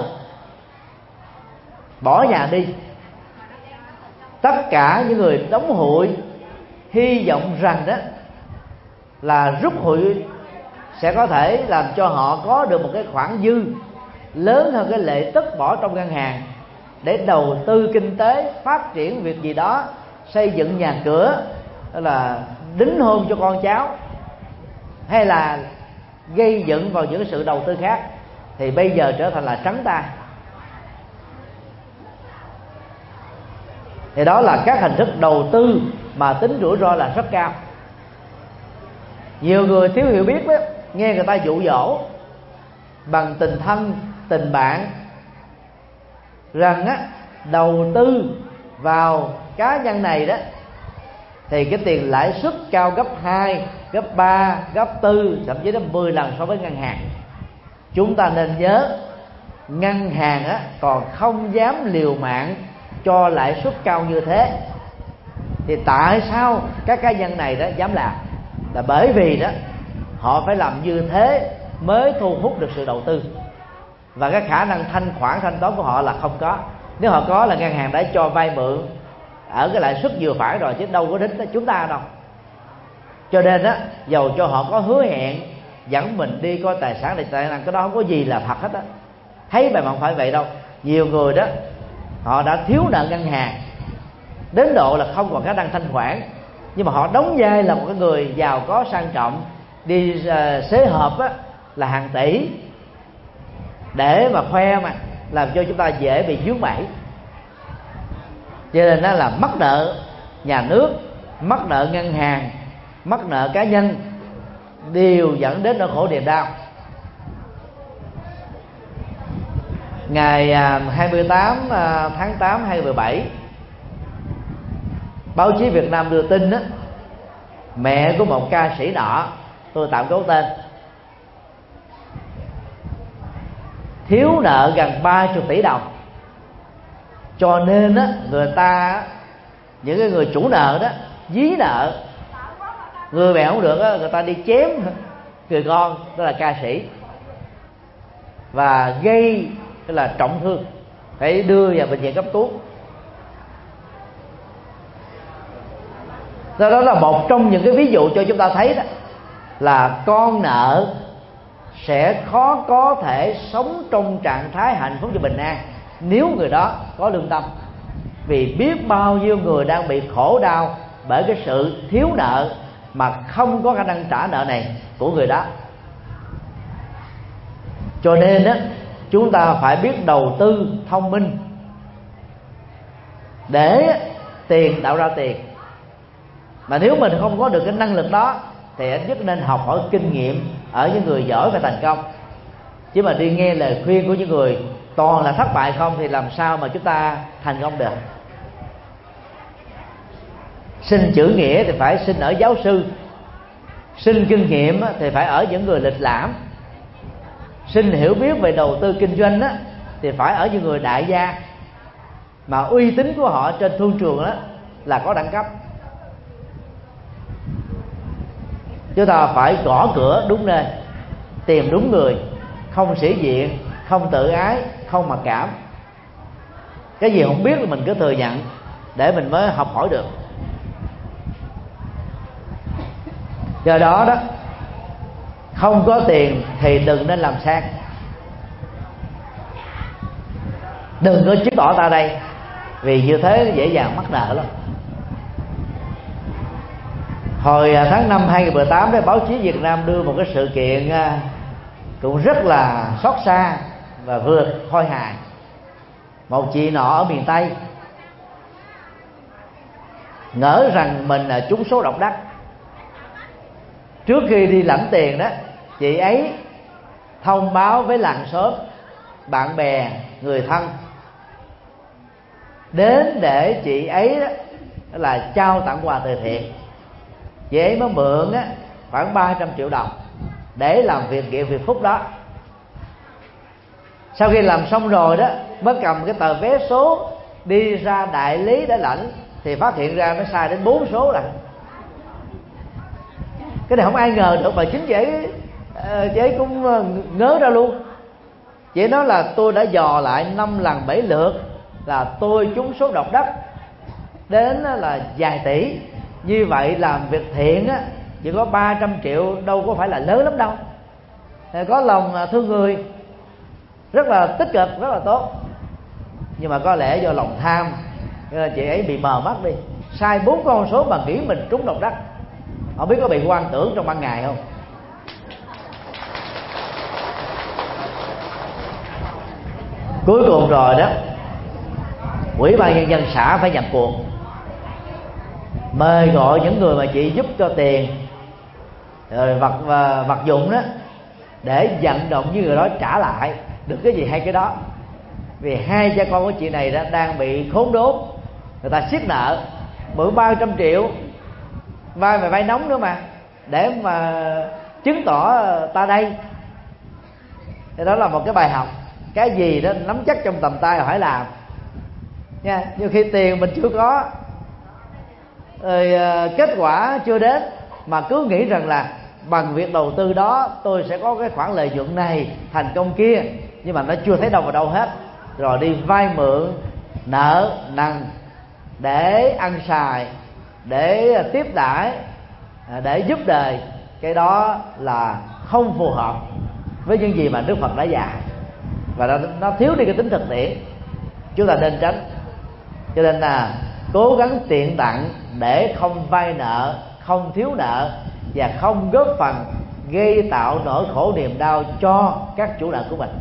bỏ nhà đi. Tất cả những người đóng hụi hy vọng rằng đó là rút hụi sẽ có thể làm cho họ có được một cái khoản dư lớn hơn cái lệ tức bỏ trong ngân hàng để đầu tư kinh tế, phát triển việc gì đó, xây dựng nhà cửa, hay là đính hôn cho con cháu, hay là gây dựng vào những sự đầu tư khác, thì bây giờ trở thành là trắng tay. Thì đó là các hình thức đầu tư mà tính rủi ro là rất cao. Nhiều người thiếu hiểu biết đó, nghe người ta dụ dỗ bằng tình thân, tình bạn, rằng á đầu tư vào cá nhân này đó thì cái tiền lãi suất cao gấp hai, gấp ba, gấp tư, thậm chí đến mười lần so với ngân hàng. Chúng ta nên nhớ, ngân hàng á còn không dám liều mạng cho lãi suất cao như thế, thì tại sao các cá nhân này đó dám làm? Là bởi vì đó họ phải làm như thế mới thu hút được sự đầu tư, và cái khả năng thanh khoản thanh toán của họ là không có. Nếu họ có là ngân hàng đã cho vay mượn ở cái lãi suất vừa phải rồi, chứ đâu có đến tới chúng ta đâu. Cho nên á, dầu cho họ có hứa hẹn dẫn mình đi coi tài sản này tài năng, cái đó không có gì là thật hết á. Thấy vậy mà không phải vậy đâu. Nhiều người đó họ đã thiếu nợ ngân hàng đến độ là không còn khả năng thanh khoản, nhưng mà họ đóng vai là một cái người giàu có sang trọng, đi uh, xế hộp á, là hàng tỷ, để mà khoe mà làm cho chúng ta dễ bị vướng bẫy. Cho nên đó là mắc nợ nhà nước, mắc nợ ngân hàng, mắc nợ cá nhân đều dẫn đến nỗi khổ niềm đau. Ngày hai mươi tám tháng tám hai nghìn không trăm mười bảy, báo chí Việt Nam đưa tin đó, mẹ của một ca sĩ nọ, tôi tạm giấu tên, thiếu nợ gần ba mươi tỷ đồng. Cho nên á, người ta, những cái người chủ nợ đó dí nợ, người mẹ không được á, người ta đi chém người con, đó là ca sĩ, và gây tức là trọng thương, phải đưa vào bệnh viện cấp cứu. Đó, đó là một trong những cái ví dụ cho chúng ta thấy đó, là con nợ sẽ khó có thể sống trong trạng thái hạnh phúc và bình an nếu người đó có lương tâm. Vì biết bao nhiêu người đang bị khổ đau bởi cái sự thiếu nợ mà không có khả năng trả nợ này của người đó. Cho nên á, chúng ta phải biết đầu tư thông minh để tiền tạo ra tiền. Mà nếu mình không có được cái năng lực đó thì ít nhất nên học hỏi kinh nghiệm ở những người giỏi và thành công. Chứ mà đi nghe lời khuyên của những người toàn là thất bại không thì làm sao mà chúng ta thành công được. Xin chữ nghĩa thì phải xin ở giáo sư, xin kinh nghiệm thì phải ở những người lịch lãm, xin hiểu biết về đầu tư kinh doanh thì phải ở những người đại gia mà uy tín của họ trên thương trường đó là có đẳng cấp. Chúng ta phải gõ cửa đúng nơi, tìm đúng người, không sĩ diện, không tự ái, không mặc cảm. Cái gì không biết thì mình cứ thừa nhận để mình mới học hỏi được. Do đó đó, không có tiền thì đừng nên làm sang, đừng có chứng tỏ ta đây, vì như thế dễ dàng mắc nợ lắm. Hồi tháng năm hai nghìn không trăm mười tám đó, báo chí Việt Nam đưa một cái sự kiện cũng rất là xót xa và vừa khôi hài. Một chị nọ ở miền Tây ngỡ rằng mình là trúng số độc đắc. Trước khi đi lãnh tiền đó, chị ấy thông báo với làng xóm, bạn bè, người thân đến để chị ấy đó là trao tặng quà từ thiện. Chị ấy mới mượn á, khoảng ba trăm triệu đồng để làm việc nghĩa việc phúc đó. Sau khi làm xong rồi đó, mới cầm cái tờ vé số đi ra đại lý để lãnh, thì phát hiện ra nó sai đến bốn số rồi. Cái này không ai ngờ được, mà chính chị ấy, chị ấy cũng ngớ ra luôn. Chị ấy nói là tôi đã dò lại năm lần bảy lượt là tôi trúng số độc đắc đến là vài tỷ. Như vậy làm việc thiện á, chỉ có ba trăm triệu đâu có phải là lớn lắm đâu. Có lòng thương người, rất là tích cực, rất là tốt. Nhưng mà có lẽ do lòng tham, chị ấy bị mờ mắt đi, sai bốn con số mà nghĩ mình trúng độc đắc. Không biết có bị hoang tưởng trong ban ngày không? Cuối cùng rồi đó, Ủy ban nhân dân xã phải nhập cuộc, mời gọi những người mà chị giúp cho tiền rồi vật vật dụng đó để vận động với người đó trả lại được cái gì hay cái đó. Vì hai cha con của chị này đã đang bị khốn đốn, người ta siết nợ mượn ba trăm triệu, vay mà vay nóng nữa mà, để mà chứng tỏ ta đây. Thì đó là một cái bài học, cái gì đó nắm chắc trong tầm tay là phải làm nha. Nhưng khi tiền mình chưa có, rồi kết quả chưa đến, mà cứ nghĩ rằng là bằng việc đầu tư đó tôi sẽ có cái khoản lợi nhuận này, thành công kia, nhưng mà nó chưa thấy đâu vào đâu hết, rồi đi vay mượn nợ nần để ăn xài, để tiếp đãi, để giúp đời. Cái đó là không phù hợp với những gì mà Đức Phật đã dạy, và nó, nó thiếu đi cái tính thực tiễn. Chúng ta nên tránh. Cho nên là cố gắng tiện tặng để không vay nợ, không thiếu nợ, và không góp phần gây tạo nỗi khổ niềm đau cho các chủ nợ của mình.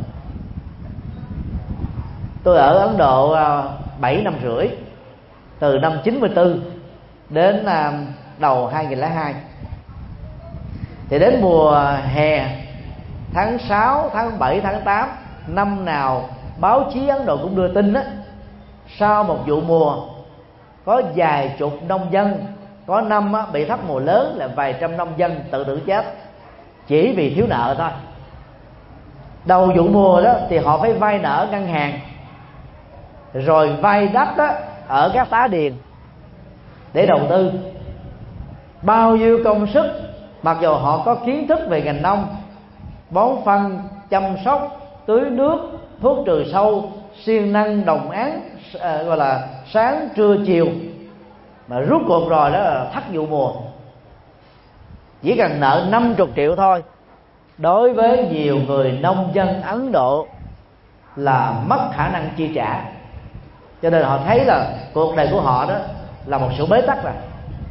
Tôi ở Ấn Độ bảy năm rưỡi, từ năm chín mươi tư đến đầu hai nghìn lẻ hai. Thì đến mùa hè, tháng sáu, tháng bảy, tháng tám, năm nào báo chí Ấn Độ cũng đưa tin á, sau một vụ mùa có vài chục nông dân, có năm á, bị thất mùa lớn là vài trăm nông dân tự tử chết chỉ vì thiếu nợ thôi. Đầu vụ mùa đó thì họ phải vay nợ ngân hàng, rồi vay đất đó ở các tá điền để đầu tư. Bao nhiêu công sức, mặc dù họ có kiến thức về ngành nông, bón phân, chăm sóc, tưới nước, thuốc trừ sâu, siêng năng đồng áng, à, gọi là sáng trưa chiều, mà rút cuộc rồi đó là thất vụ mùa. Chỉ cần nợ năm mươi triệu thôi, đối với nhiều người nông dân Ấn Độ là mất khả năng chi trả. Cho nên họ thấy là cuộc đời của họ đó là một sự bế tắc, rồi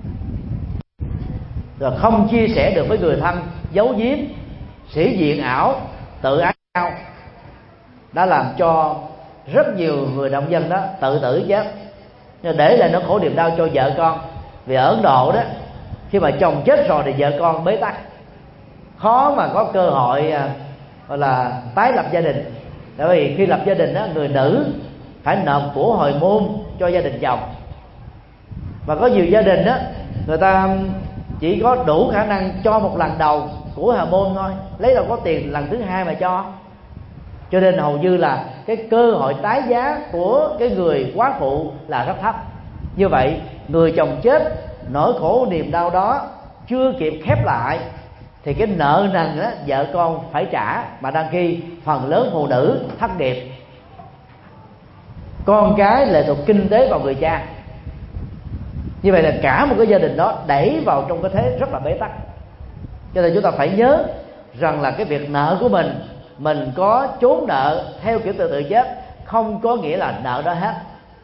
rồi không chia sẻ được với người thân, giấu giếm, sĩ diện ảo, tự ái cao, đã làm cho rất nhiều người nông dân đó tự tử chết, nhưng để lại nỗi khổ niềm đau cho vợ con. Vì ở Ấn Độ đó, khi mà chồng chết rồi thì vợ con bế tắc, khó mà có cơ hội gọi là tái lập gia đình. Tại vì khi lập gia đình đó, người nữ phải nộp của hồi môn cho gia đình chồng, và có nhiều gia đình đó người ta chỉ có đủ khả năng cho một lần đầu của hồi môn thôi, lấy đâu có tiền lần thứ hai mà cho. Cho nên hầu như là cái cơ hội tái giá của cái người quá phụ là rất thấp. Như vậy người chồng chết, nỗi khổ niềm đau đó chưa kịp khép lại thì cái nợ nần đó vợ con phải trả, mà đang khi phần lớn phụ nữ thất nghiệp, con cái lệ thuộc kinh tế vào người cha. Như vậy là cả một cái gia đình đó đẩy vào trong cái thế rất là bế tắc. Cho nên chúng ta phải nhớ rằng là cái việc nợ của mình, mình có trốn nợ theo kiểu tự tự chết, không có nghĩa là nợ đó hết.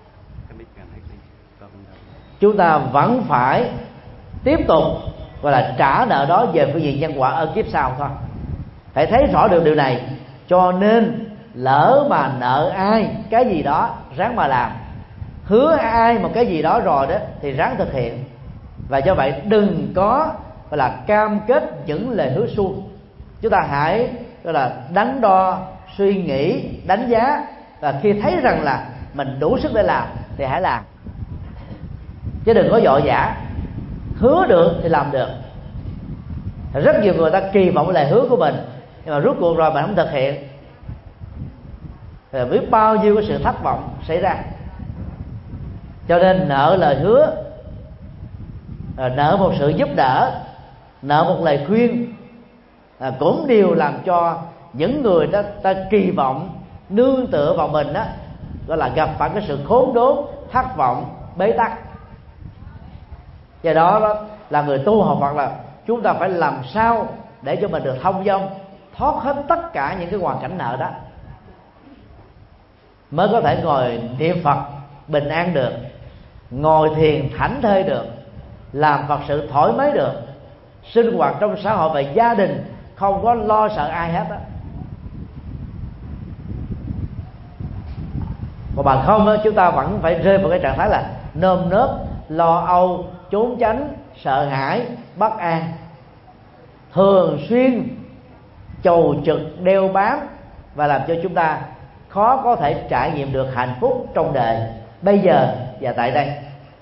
Chúng ta vẫn phải tiếp tục gọi là trả nợ đó về phương diện nhân quả ở kiếp sau thôi. Phải thấy rõ được điều này. Cho nên lỡ mà nợ ai cái gì đó, ráng mà làm. Hứa ai một cái gì đó rồi đó thì ráng thực hiện. Và do vậy đừng có gọi là cam kết những lời hứa suông. Chúng ta hãy gọi là đắn đo, suy nghĩ, đánh giá, và khi thấy rằng là mình đủ sức để làm thì hãy làm, chứ đừng có vội vã. Hứa được thì làm được. Rất nhiều người ta kỳ vọng lời hứa của mình, nhưng mà rút cuộc rồi mình không thực hiện, rồi biết bao nhiêu cái sự thất vọng xảy ra. Cho nên nợ lời hứa, nợ một sự giúp đỡ, nợ một lời khuyên, à, cũng đều làm cho những người đó ta kỳ vọng nương tựa vào mình đó, gọi là gặp phải cái sự khốn đốn, thất vọng, bế tắc. Do đó, đó là người tu học Phật là chúng ta phải làm sao để cho mình được thông dong, thoát hết tất cả những cái hoàn cảnh nợ đó, mới có thể ngồi niệm Phật bình an được, ngồi thiền thảnh thơi được, làm Phật sự thoải mái được, sinh hoạt trong xã hội và gia đình không có lo sợ ai hết đó. Còn bằng không đó, chúng ta vẫn phải rơi vào cái trạng thái là nơm nớp, lo âu, trốn tránh, sợ hãi, bất an, thường xuyên chầu trực đeo bám và làm cho chúng ta khó có thể trải nghiệm được hạnh phúc trong đời bây giờ và tại đây.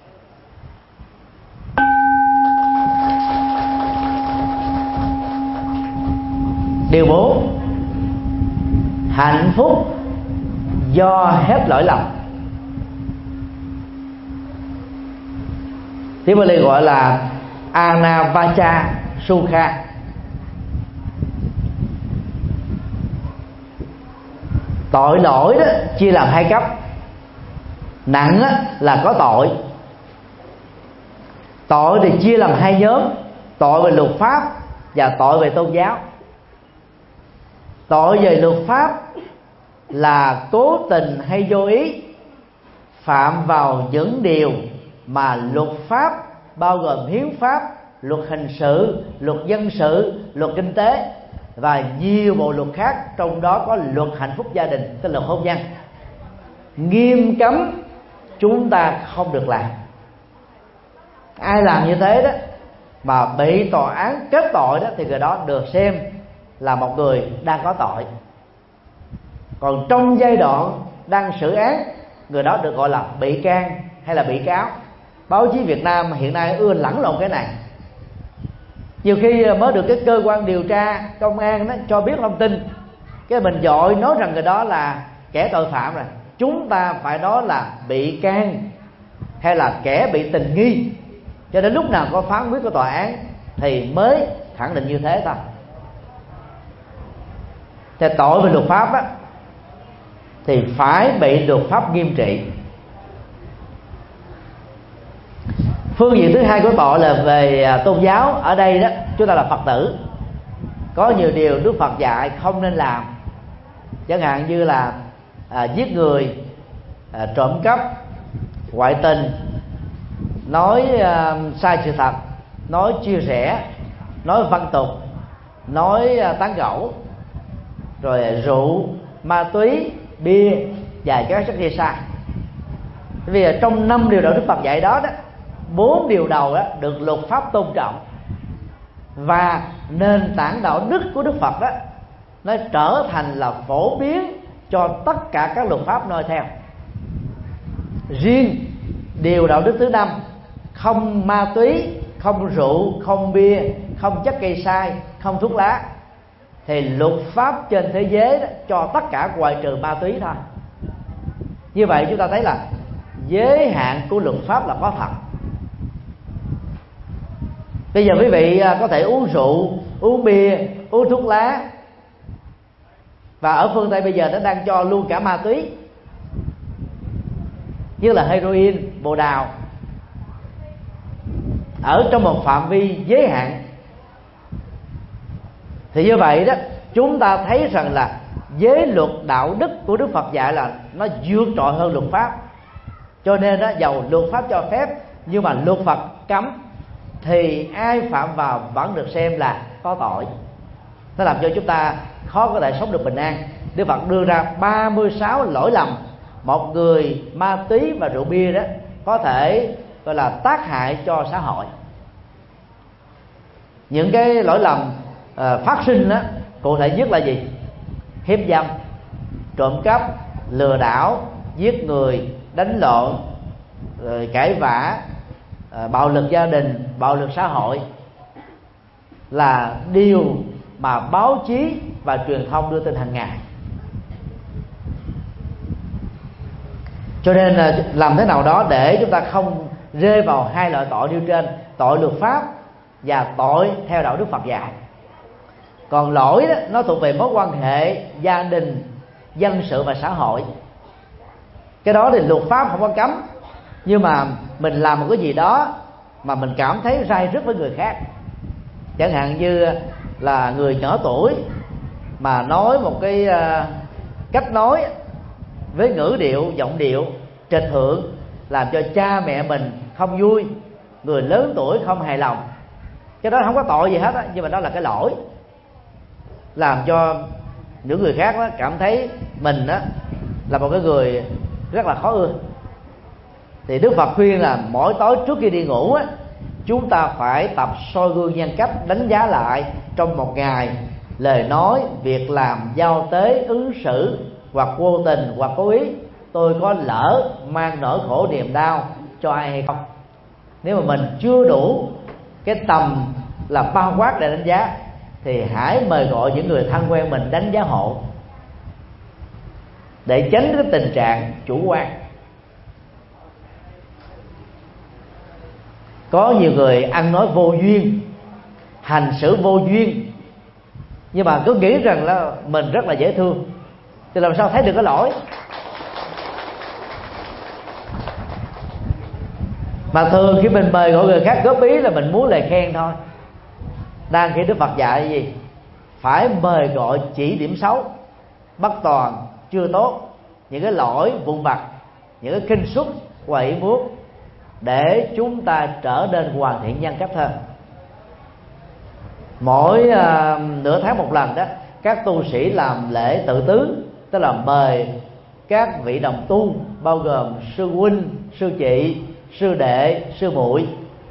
Điều bốn, hạnh phúc do hết lỗi lầm. Tiếng Bali gọi là Anavacha Sukha. Tội lỗi đó chia làm hai cấp. Nặng là có tội. Tội thì chia làm hai nhóm: tội về luật pháp và tội về tôn giáo. Tội về luật pháp là cố tình hay vô ý phạm vào những điều mà luật pháp bao gồm hiến pháp, luật hình sự, luật dân sự, luật kinh tế và nhiều bộ luật khác, trong đó có luật hạnh phúc gia đình, tức là luật hôn nhân, nghiêm cấm chúng ta không được làm. Ai làm như thế đó mà bị tòa án kết tội đó thì người đó được xem là một người đang có tội. Còn trong giai đoạn đang xử án, người đó được gọi là bị can hay là bị cáo. Báo chí Việt Nam hiện nay ưa lẫn lộn cái này. Nhiều khi mới được cái cơ quan điều tra công an đó cho biết thông tin, cái mình vội nói rằng người đó là kẻ tội phạm rồi. Chúng ta phải nói là bị can hay là kẻ bị tình nghi, cho đến lúc nào có phán quyết của tòa án thì mới khẳng định như thế thôi. Thì tội về luật pháp á, thì phải bị luật pháp nghiêm trị. Phương diện thứ hai của tội là về tôn giáo. Ở đây đó chúng ta là Phật tử, có nhiều điều Đức Phật dạy không nên làm, chẳng hạn như là à, giết người, à, trộm cắp, ngoại tình, nói à, sai sự thật, nói chia rẽ, nói văn tục, nói à, tán gẫu, rồi rượu, ma túy, bia và các chất gây sai. Vì trong năm điều đạo Đức Phật dạy đó đó, bốn điều đầu đó được luật pháp tôn trọng, và nền tảng đạo đức của Đức Phật đó nó trở thành là phổ biến cho tất cả các luật pháp noi theo. Riêng điều đạo đức thứ năm, không ma túy, không rượu, không bia, không chất gây sai, không thuốc lá, thì luật pháp trên thế giới đó, cho tất cả ngoại trừ ma túy thôi. Như vậy chúng ta thấy là giới hạn của luật pháp là có thật. Bây giờ quý vị có thể uống rượu, uống bia, uống thuốc lá, và ở phương Tây bây giờ nó đang cho luôn cả ma túy, như là heroin, bồ đào, ở trong một phạm vi giới hạn. Thì như vậy đó, chúng ta thấy rằng là giới luật đạo đức của Đức Phật dạy là nó vượt trội hơn luật pháp. Cho nên đó, dầu luật pháp cho phép nhưng mà luật Phật cấm, thì ai phạm vào vẫn được xem là có tội. Nó làm cho chúng ta khó có thể sống được bình an. Đức Phật đưa ra ba mươi sáu lỗi lầm một người ma túy và rượu bia đó có thể gọi là tác hại cho xã hội. Những cái lỗi lầm uh, phát sinh đó cụ thể nhất là gì? Hiếp dâm, trộm cắp, lừa đảo, giết người, đánh lộn, rồi cãi vã, uh, bạo lực gia đình, bạo lực xã hội là điều mà báo chí và truyền thông đưa tin hàng ngày. Cho nên là làm thế nào đó để chúng ta không rơi vào hai loại tội nêu trên: tội luật pháp và tội theo đạo Đức Phật dạy. Còn lỗi đó, nó thuộc về mối quan hệ gia đình, dân sự và xã hội. Cái đó thì luật pháp không có cấm, nhưng mà mình làm một cái gì đó mà mình cảm thấy rai rứt với người khác. Chẳng hạn như là người nhỏ tuổi mà nói một cái cách nói với ngữ điệu, giọng điệu trịch thượng, làm cho cha mẹ mình không vui, người lớn tuổi không hài lòng. Cái đó không có tội gì hết á, nhưng mà đó là cái lỗi làm cho những người khác đó cảm thấy mình đó là một cái người rất là khó ưa. Thì Đức Phật khuyên là mỗi tối trước khi đi ngủ á, chúng ta phải tập soi gương nhân cách, đánh giá lại trong một ngày lời nói, việc làm, giao tế, ứng xử hoặc vô tình hoặc cố ý, tôi có lỡ mang nỗi khổ niềm đau cho ai hay không. Nếu mà mình chưa đủ cái tầm là bao quát để đánh giá, thì hãy mời gọi những người thân quen mình đánh giá hộ, để tránh cái tình trạng chủ quan. Có nhiều người ăn nói vô duyên, hành xử vô duyên, nhưng mà cứ nghĩ rằng là mình rất là dễ thương, thì làm sao thấy được cái lỗi. Mà thường khi mình mời gọi người khác góp ý là mình muốn lời khen thôi. Đang khi Đức Phật dạy gì? Phải mời gọi chỉ điểm xấu, bất toàn, chưa tốt, những cái lỗi vụn vặt, những cái khinh suất, quậy muốt, để chúng ta trở nên hoàn thiện nhân cách hơn. Mỗi uh, nửa tháng một lần đó, các tu sĩ làm lễ tự tứ, tức là mời các vị đồng tu bao gồm sư huynh, sư chị, sư đệ, sư muội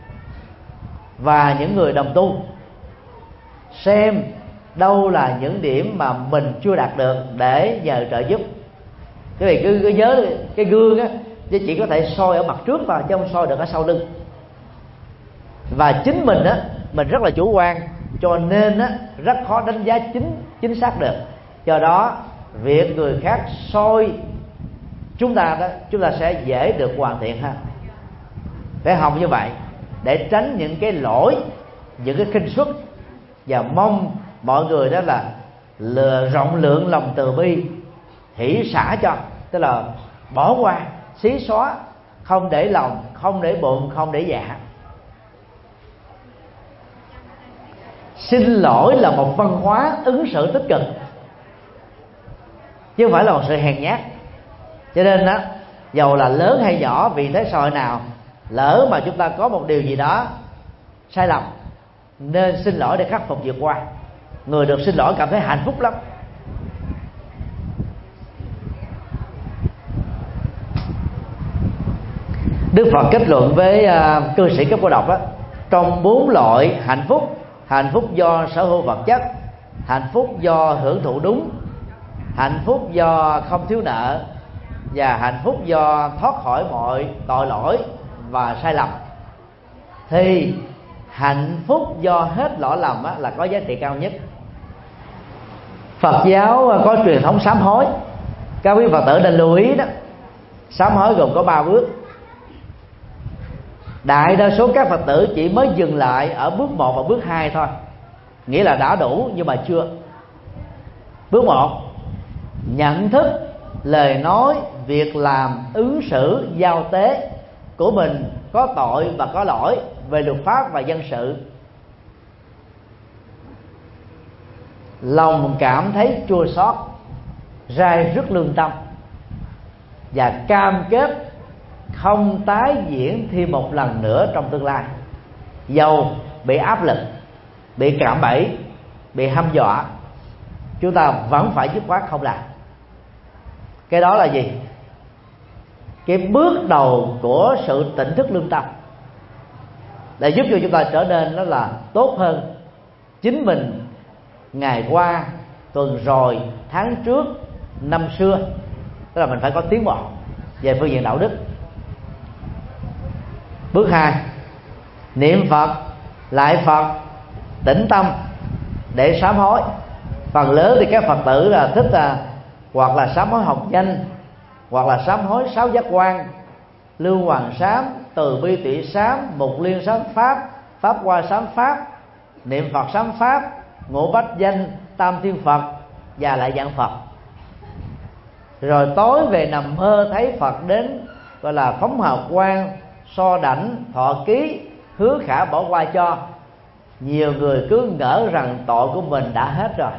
và những người đồng tu, xem đâu là những điểm mà mình chưa đạt được để nhờ trợ giúp. Cái này cứ, cứ nhớ cái gương á, chứ chỉ có thể soi ở mặt trước thôi, chứ không soi được ở sau lưng. Và chính mình á, mình rất là chủ quan, cho nên á, rất khó đánh giá chính chính xác được. Do đó việc người khác soi chúng ta đó, chúng ta sẽ dễ được hoàn thiện hơn. Phải học như vậy để tránh những cái lỗi, những cái khinh suất, và mong mọi người đó là lừa rộng lượng lòng từ bi, hỷ xả cho, tức là bỏ qua, xí xóa, không để lòng, không để bụng, không để dạ. Xin lỗi là một văn hóa ứng xử tích cực, chứ không phải là một sự hèn nhát. Cho nên đó, dầu là lớn hay nhỏ, vị thế xã hội nào, lỡ mà chúng ta có một điều gì đó sai lầm, nên xin lỗi để khắc phục vượt qua. Người được xin lỗi cảm thấy hạnh phúc lắm. Đức Phật kết luận với uh, cư sĩ cấp cô độc đó, trong bốn loại hạnh phúc: hạnh phúc do sở hữu vật chất, hạnh phúc do hưởng thụ đúng, hạnh phúc do không thiếu nợ, và hạnh phúc do thoát khỏi mọi tội lỗi và sai lầm, thì hạnh phúc do hết lỗi lầm á, là có giá trị cao nhất. Phật giáo có truyền thống sám hối. Các quý Phật tử nên lưu ý đó, sám hối gồm có ba bước. Đại đa số các Phật tử chỉ mới dừng lại ở bước một và bước hai thôi, nghĩa là đã đủ nhưng mà chưa. Bước một, nhận thức lời nói, việc làm, ứng xử, giao tế của mình có tội và có lỗi về luật pháp và dân sự. Lòng cảm thấy chua xót, rai rứt lương tâm, và cam kết không tái diễn thêm một lần nữa trong tương lai. Dầu bị áp lực, bị cạm bẫy, bị hăm dọa, chúng ta vẫn phải dứt khoát không làm. Cái đó là gì? Cái bước đầu của sự tỉnh thức lương tâm, để giúp cho chúng ta trở nên nó là tốt hơn chính mình ngày qua, tuần rồi, tháng trước, năm xưa. Tức là mình phải có tiến bộ về phương diện đạo đức. Bước hai, niệm Phật, lại Phật, tĩnh tâm để sám hối. Phần lớn thì các Phật tử là thích là hoặc là sám hối học danh, hoặc là sám hối sáu giác quan, lưu hoàng sám, từ bi tụy sám, mục liên sám pháp, pháp hoa sám pháp, niệm Phật sám pháp, ngũ bách danh, tam thiên Phật và lại dạng Phật. Rồi tối về nằm mơ thấy Phật đến, gọi là phóng hào quang, so đảnh, thọ ký, hứa khả bỏ qua cho. Nhiều người cứ ngỡ rằng tội của mình đã hết rồi.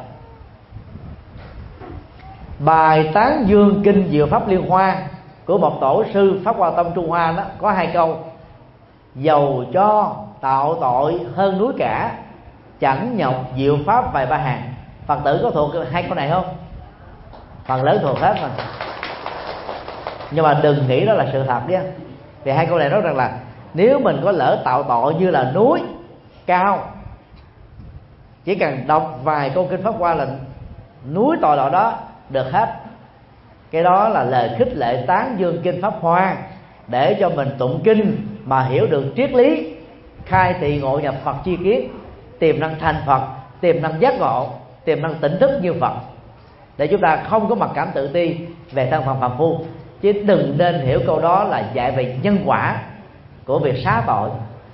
Bài tán dương kinh Diệu Pháp Liên Hoa của một tổ sư Pháp Hoa Tông Trung Hoa đó có hai câu: dầu cho tạo tội hơn núi cả, chẳng nhọc diệu pháp vài ba hàng. Phật tử có thuộc hai câu này không? Phần lớn thuộc hết rồi. Nhưng mà đừng nghĩ đó là sự thật nhé. Thì hai câu này nói rằng là nếu mình có lỡ tạo tội như là núi cao, chỉ cần đọc vài câu kinh Pháp Hoa là núi tội lỗi đó được hết. Cái đó là lời khích lệ tán dương kinh Pháp Hoa, để cho mình tụng kinh mà hiểu được triết lý, khai thị ngộ nhập Phật chi kiến, tiềm năng thành Phật, tiềm năng giác ngộ, tiềm năng tỉnh thức như Phật, để chúng ta không có mặc cảm tự ti về thân phận phàm phu. Chứ đừng nên hiểu câu đó là dạy về nhân quả của việc xá tội,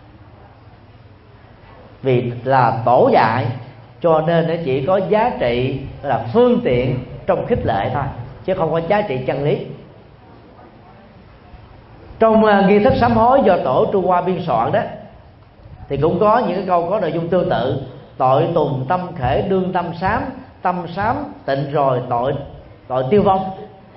vì là tổ dạy, cho nên nó chỉ có giá trị là phương tiện trong khích lệ thôi, chứ không có giá trị chân lý. Trong uh, nghi thức sám hối do tổ Trung Hoa biên soạn đó, thì cũng có những cái câu có nội dung tương tự: tội tùng tâm khể đương tâm sám, tâm sám tịnh rồi tội tội tiêu vong.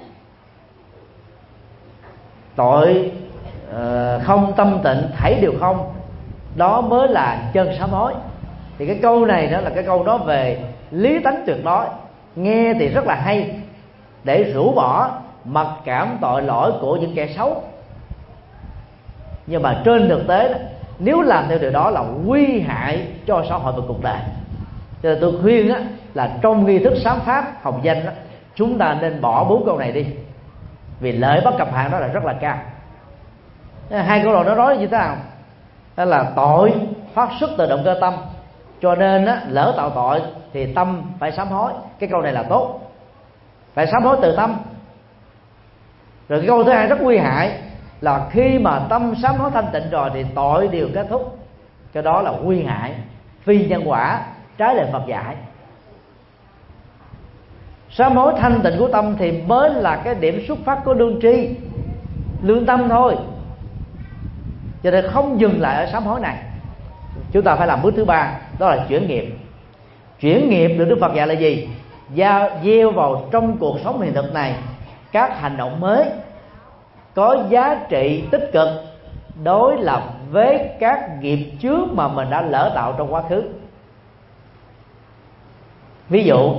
Tội uh, không tâm tịnh thảy đều không, đó mới là chân sám hối. Thì cái câu này đó là cái câu nói về lý tánh tuyệt đối, nghe thì rất là hay, để rũ bỏ mặc cảm tội lỗi của những kẻ xấu. Nhưng mà trên thực tế đó, nếu làm theo điều đó là nguy hại cho xã hội và cuộc đời. Cho nên tôi khuyên á, là trong nghi thức sám pháp hồng danh đó, chúng ta nên bỏ bốn câu này đi, vì lợi bất cập hại đó là rất là cao. Hai câu đầu nó nói như thế nào? Đó là tội phát xuất từ động cơ tâm, cho nên á, lỡ tạo tội thì tâm phải sám hối. Cái câu này là tốt, phải sám hối từ tâm. Rồi cái câu thứ hai rất nguy hại là khi mà tâm sám hối thanh tịnh rồi thì tội đều kết thúc. Cái đó là nguy hại, phi nhân quả, trái lời Phật dạy. Sám hối thanh tịnh của tâm thì mới là cái điểm xuất phát của lương tri, lương tâm thôi. Cho nên không dừng lại ở sám hối này, chúng ta phải làm bước thứ ba, đó là chuyển nghiệp. Chuyển nghiệp được Đức Phật dạy là gì? Giao, gieo vào trong cuộc sống hiện thực này các hành động mới có giá trị tích cực đối lập với các nghiệp trước mà mình đã lỡ tạo trong quá khứ. Ví dụ,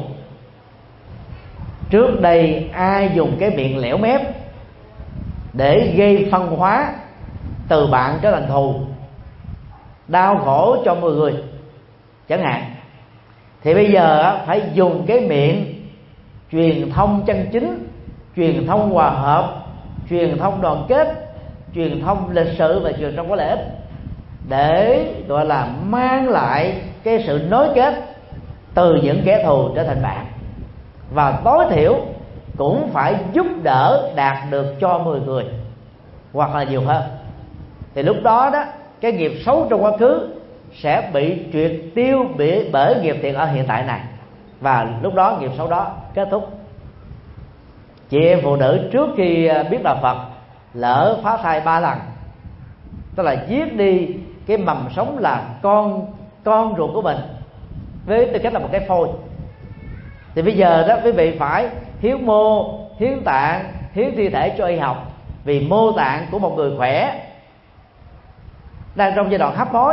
trước đây ai dùng cái miệng lẻo mép để gây phân hóa, từ bạn trở thành thù, đau khổ cho mọi người chẳng hạn, thì bây giờ phải dùng cái miệng truyền thông chân chính, truyền thông hòa hợp, truyền thông đoàn kết, truyền thông lịch sự và truyền thông có lợi ích, để gọi là mang lại cái sự nối kết từ những kẻ thù trở thành bạn, và tối thiểu cũng phải giúp đỡ đạt được cho mười người hoặc là nhiều hơn. Thì lúc đó đó, cái nghiệp xấu trong quá khứ sẽ bị triệt tiêu bởi nghiệp thiện ở hiện tại này, và lúc đó nghiệp xấu đó kết thúc. Chị em phụ nữ trước khi biết đạo Phật lỡ phá thai ba lần, tức là giết đi cái mầm sống là con con ruột của mình với tư cách là một cái phôi, thì bây giờ đó quý vị phải hiến mô, hiến tạng, hiến thi thể cho y học, vì mô tạng của một người khỏe đang trong giai đoạn hấp hối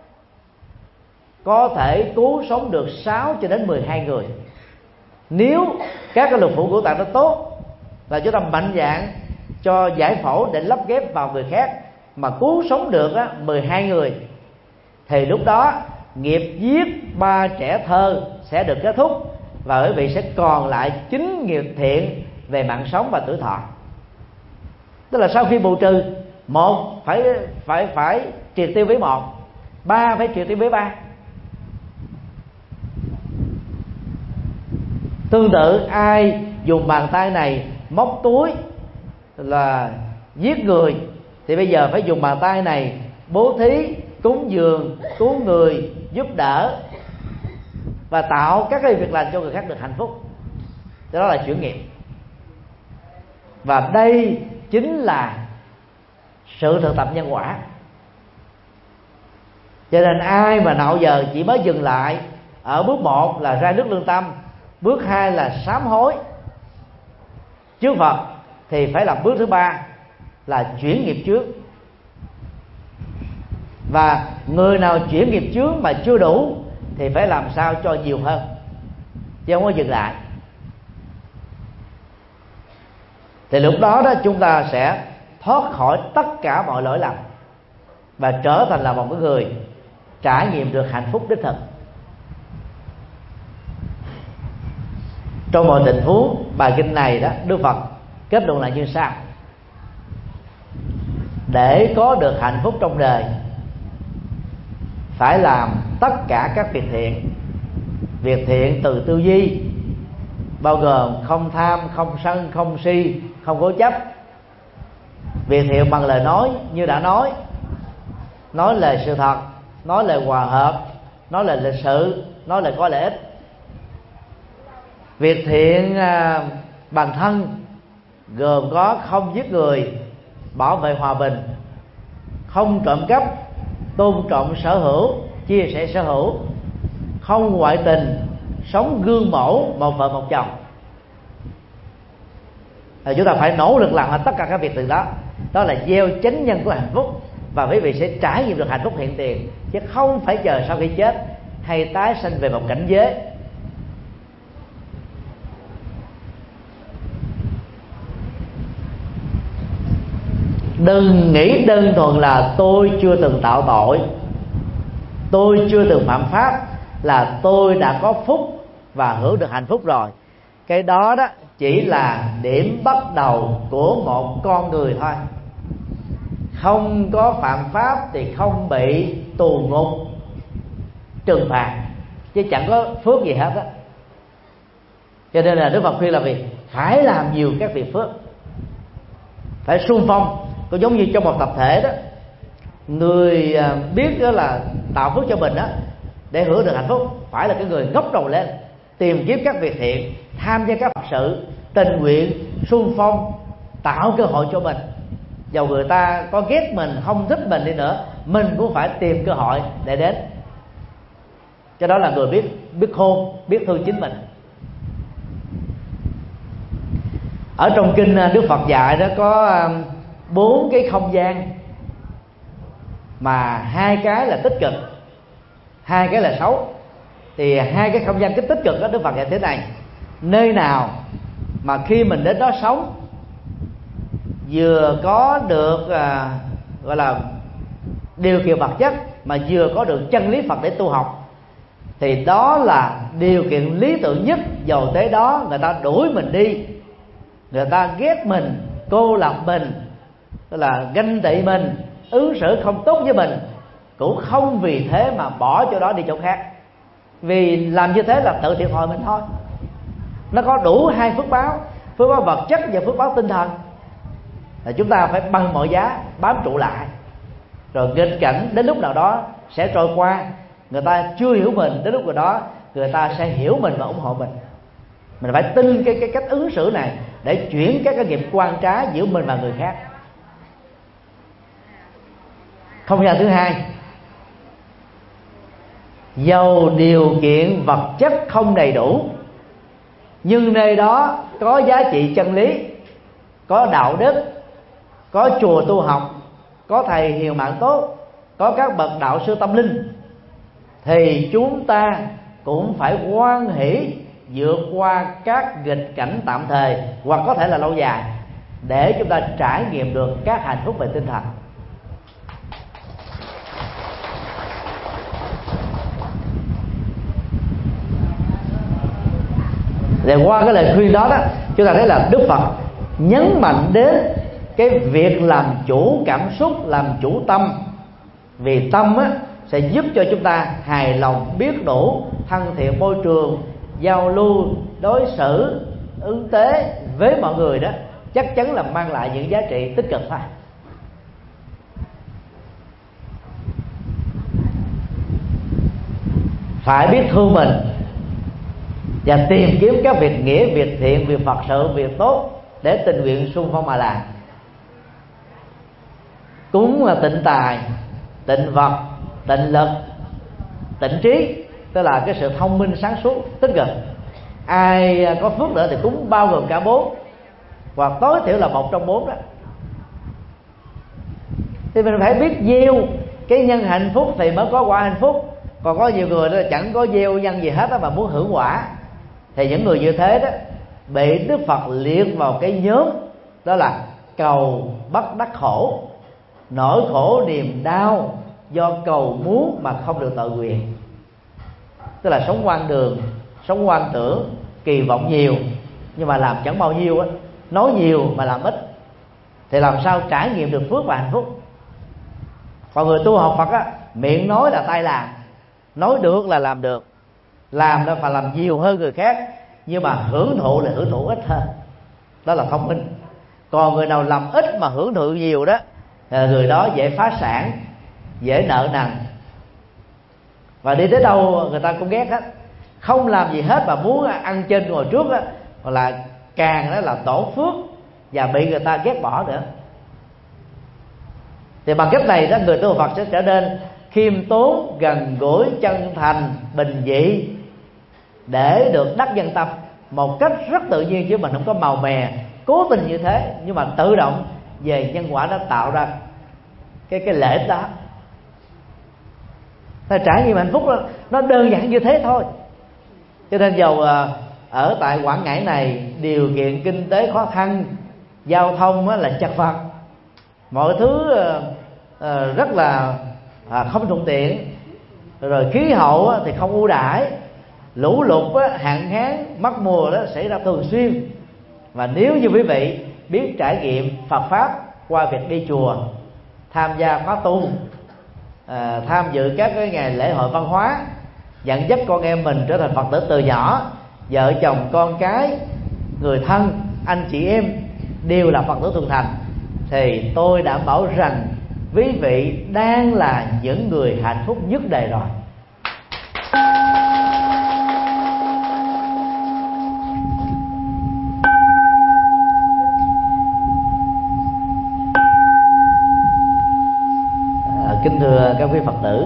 có thể cứu sống được sáu cho đến mười hai người. Nếu các cái lục phủ của tạng nó tốt và chúng ta mạnh dạn cho giải phẫu để lắp ghép vào người khác mà cứu sống được á, mười hai người, thì lúc đó nghiệp giết ba trẻ thơ sẽ được kết thúc, và quý vị sẽ còn lại chín nghiệp thiện về mạng sống và tuổi thọ. Tức là sau khi bù trừ, một phải phải phải triệt tiêu với một, ba phải triệt tiêu với ba. Tương tự, ai dùng bàn tay này móc túi là giết người, thì bây giờ phải dùng bàn tay này bố thí, cúng dường, cứu người, giúp đỡ và tạo các cái việc làm cho người khác được hạnh phúc. Đó là chuyển nghiệp. Và đây chính là sự thực tập nhân quả. Cho nên ai mà nào giờ chỉ mới dừng lại ở bước một là ra nước lương tâm, bước hai là sám hối trước Phật, thì phải làm bước thứ ba là chuyển nghiệp trước. Và người nào chuyển nghiệp trước mà chưa đủ thì phải làm sao cho nhiều hơn, chứ không có dừng lại. Thì lúc đó đó chúng ta sẽ thoát khỏi tất cả mọi lỗi lầm và trở thành là một người trải nghiệm được hạnh phúc đích thực. Trong mọi tình huống, bài kinh này đó Đức Phật kết luận lại như sau: để có được hạnh phúc trong đời, phải làm tất cả các việc thiện. Việc thiện từ tư duy, bao gồm không tham, không sân, không si, không cố chấp. Việc thiện bằng lời nói, như đã nói, nói lời sự thật, nói lời hòa hợp, nói lời lịch sự, nói lời có lợi ích. Việc thiện à, bằng thân, gồm có không giết người, bảo vệ hòa bình, không trộm cắp, tôn trọng sở hữu, chia sẻ sở hữu, không ngoại tình, sống gương mẫu một vợ một chồng. Thì chúng ta phải nỗ lực làm hết tất cả các việc từ đó. Đó là gieo chánh nhân của hạnh phúc, và quý vị sẽ trải nghiệm được hạnh phúc hiện tiền, chứ không phải chờ sau khi chết hay tái sanh về một cảnh giới. Đừng nghĩ đơn thuần là tôi chưa từng tạo tội, tôi chưa từng phạm pháp là tôi đã có phúc và hưởng được hạnh phúc rồi. Cái đó đó chỉ là điểm bắt đầu của một con người thôi. Không có phạm pháp thì không bị tù ngục trừng phạt, chứ chẳng có phước gì hết á. Cho nên là Đức Phật khuyên là việc phải làm nhiều các việc phước, phải xung phong. Có giống như trong một tập thể đó, người biết đó là tạo phước cho mình đó để hưởng được hạnh phúc phải là cái người ngóc đầu lên, tìm kiếm các việc thiện, tham gia các Phật sự, tình nguyện, xung phong, tạo cơ hội cho mình. Dầu người ta có ghét mình, không thích mình đi nữa, mình cũng phải tìm cơ hội để đến. Cho đó là người biết biết khôn, biết thương chính mình. Ở trong kinh Đức Phật dạy đó có bốn cái không gian, mà hai cái là tích cực, hai cái là xấu. Thì hai cái không gian cái tích cực đó Đức Phật dạy thế này: nơi nào mà khi mình đến đó sống vừa có được à, gọi là điều kiện vật chất, mà vừa có được chân lý Phật để tu học, thì đó là điều kiện lý tưởng nhất. Dầu tới đó người ta đuổi mình đi, người ta ghét mình, cô lập mình, tức là ganh tị mình, ứng xử không tốt với mình, cũng không vì thế mà bỏ chỗ đó đi chỗ khác. Vì làm như thế là tự thiệt thòi mình thôi. Nó có đủ hai phước báo, phước báo vật chất và phước báo tinh thần, là chúng ta phải bằng mọi giá bám trụ lại. Rồi nghịch cảnh đến lúc nào đó sẽ trôi qua. Người ta chưa hiểu mình, đến lúc nào đó người ta sẽ hiểu mình và ủng hộ mình. Mình phải tin cái, cái cách ứng xử này để chuyển các cái nghiệp quan trá giữa mình và người khác. Không gian thứ hai, dầu điều kiện vật chất không đầy đủ, nhưng nơi đó có giá trị chân lý, có đạo đức, có chùa tu học, có thầy hiền mạng tốt, có các bậc đạo sư tâm linh, thì chúng ta cũng phải hoan hỷ vượt qua các nghịch cảnh tạm thời hoặc có thể là lâu dài, để chúng ta trải nghiệm được các hạnh phúc về tinh thần. Để qua cái lời khuyên đó đó, chúng ta thấy là Đức Phật nhấn mạnh đến cái việc làm chủ cảm xúc, làm chủ tâm. Vì tâm á, sẽ giúp cho chúng ta hài lòng, biết đủ, thân thiện môi trường, giao lưu, đối xử, ứng tế với mọi người đó, chắc chắn là mang lại những giá trị tích cực thôi. Phải biết thương mình và tìm kiếm các việc nghĩa, việc thiện, việc Phật sự, việc tốt để tình nguyện xung phong mà làm. Cúng là tịnh tài, tịnh vật, tịnh lực, tịnh trí, tức là cái sự thông minh sáng suốt tích cực. Ai có phước nữa thì cúng bao gồm cả bốn, hoặc tối thiểu là một trong bốn đó. Thì mình phải biết gieo cái nhân hạnh phúc thì mới có quả hạnh phúc. Còn có nhiều người đó chẳng có gieo nhân gì hết đó mà muốn hưởng quả, thì những người như thế đó bị Đức Phật liệt vào cái nhóm đó là cầu bất đắc khổ, nỗi khổ niềm đau do cầu muốn mà không được tự nguyện. Tức là sống hoang đường, sống hoang tưởng, kỳ vọng nhiều nhưng mà làm chẳng bao nhiêu á, nói nhiều mà làm ít, thì làm sao trải nghiệm được phước và hạnh phúc. Còn người tu học Phật á, miệng nói là tay làm, nói được là làm được, làm đó phải làm nhiều hơn người khác, nhưng mà hưởng thụ là hưởng thụ ít hơn, đó là thông minh. Còn người nào làm ít mà hưởng thụ nhiều đó, người đó dễ phá sản, dễ nợ nần, và đi tới đâu người ta cũng ghét hết. Không làm gì hết mà muốn ăn trên ngồi trước á, hoặc là càng đó là tổn phước và bị người ta ghét bỏ nữa. Thì bằng cách này đó, người tu Phật sẽ trở nên khiêm tốn, gần gũi, chân thành, bình dị, để được đắc nhân tâm một cách rất tự nhiên, chứ mình không có màu mè cố tình như thế, nhưng mà tự động về nhân quả đã tạo ra cái cái lễ đó. Thì trải nghiệm hạnh phúc đó, nó đơn giản như thế thôi. Cho nên dầu ở tại Quảng Ngãi này điều kiện kinh tế khó khăn, giao thông là chật vật, mọi thứ rất là không thuận tiện, rồi khí hậu thì không ưu đãi, lũ lụt, hạn hán, mất mùa đó xảy ra thường xuyên. Và nếu như quý vị biết trải nghiệm Phật pháp qua việc đi chùa, tham gia khóa tu, à, tham dự các cái ngày lễ hội văn hóa, dẫn dắt con em mình trở thành Phật tử từ nhỏ, vợ chồng con cái, người thân, anh chị em đều là Phật tử thuần thành, thì tôi đảm bảo rằng quý vị đang là những người hạnh phúc nhất đời rồi. Kính thưa các quý Phật tử,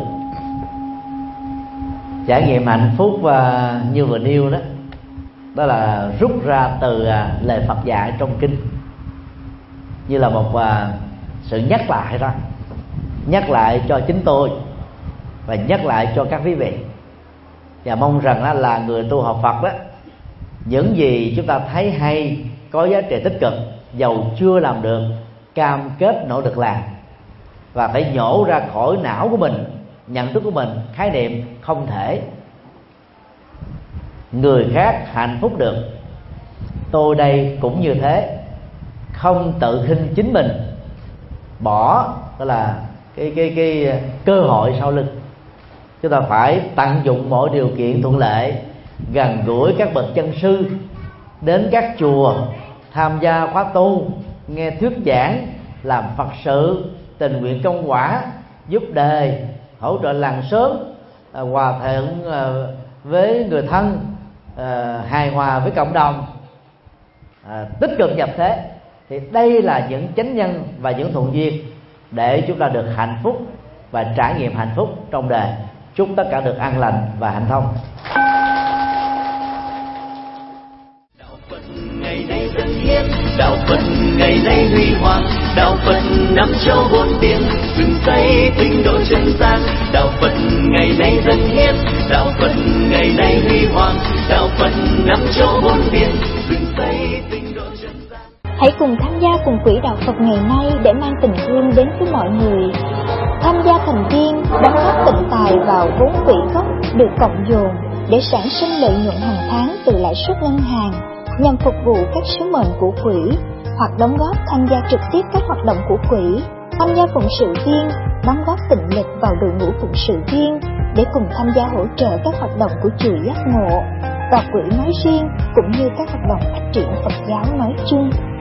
trải nghiệm hạnh phúc và như vừa nêu đó, đó là rút ra từ lời Phật dạy trong kinh, như là một sự nhắc lại đó, nhắc lại cho chính tôi và nhắc lại cho các quý vị. Và mong rằng đó là người tu học Phật đó, những gì chúng ta thấy hay, có giá trị tích cực, dầu chưa làm được, cam kết nỗ lực làm, và phải nhổ ra khỏi não của mình, nhận thức của mình, khái niệm không thể. Người khác hạnh phúc được, tôi đây cũng như thế. Không tự khinh chính mình, bỏ đó là cái cái cái cơ hội sau lưng. Chúng ta phải tận dụng mọi điều kiện thuận lợi, gần gũi các bậc chân sư, đến các chùa, tham gia khóa tu, nghe thuyết giảng, làm Phật sự, tình nguyện công quả, giúp đời, hỗ trợ làng xóm, hòa thuận với người thân, hài hòa với cộng đồng, tích cực nhập thế. Thì đây là những chánh nhân và những thuận duyên để chúng ta được hạnh phúc và trải nghiệm hạnh phúc trong đời. Chúc tất cả được an lành và hạnh thông. Đạo Phật ngày nay dân hiến, đạo Phật ngày nay huy hoàng, đạo Phật năm châu bốn biển, rừng xây tinh độ chân gian. Đạo Phật ngày nay dân hiến, đạo Phật ngày nay huy hoàng, đạo Phật năm châu bốn biển, rừng xây tinh độ chân gian. Hãy cùng tham gia cùng quỹ đạo Phật ngày nay để mang tình thương đến với mọi người. Tham gia thành viên đóng góp tịnh tài vào vốn quỹ gốc được cộng dồn để sản sinh lợi nhuận hàng tháng từ lãi suất ngân hàng nhằm phục vụ các sứ mệnh của quỹ, hoặc đóng góp tham gia trực tiếp các hoạt động của quỹ, tham gia phụng sự viên, đóng góp tịnh lực vào đội ngũ phụng sự viên để cùng tham gia hỗ trợ các hoạt động của chùa Giác Ngộ và quỹ nói riêng, cũng như các hoạt động phát triển Phật giáo nói chung.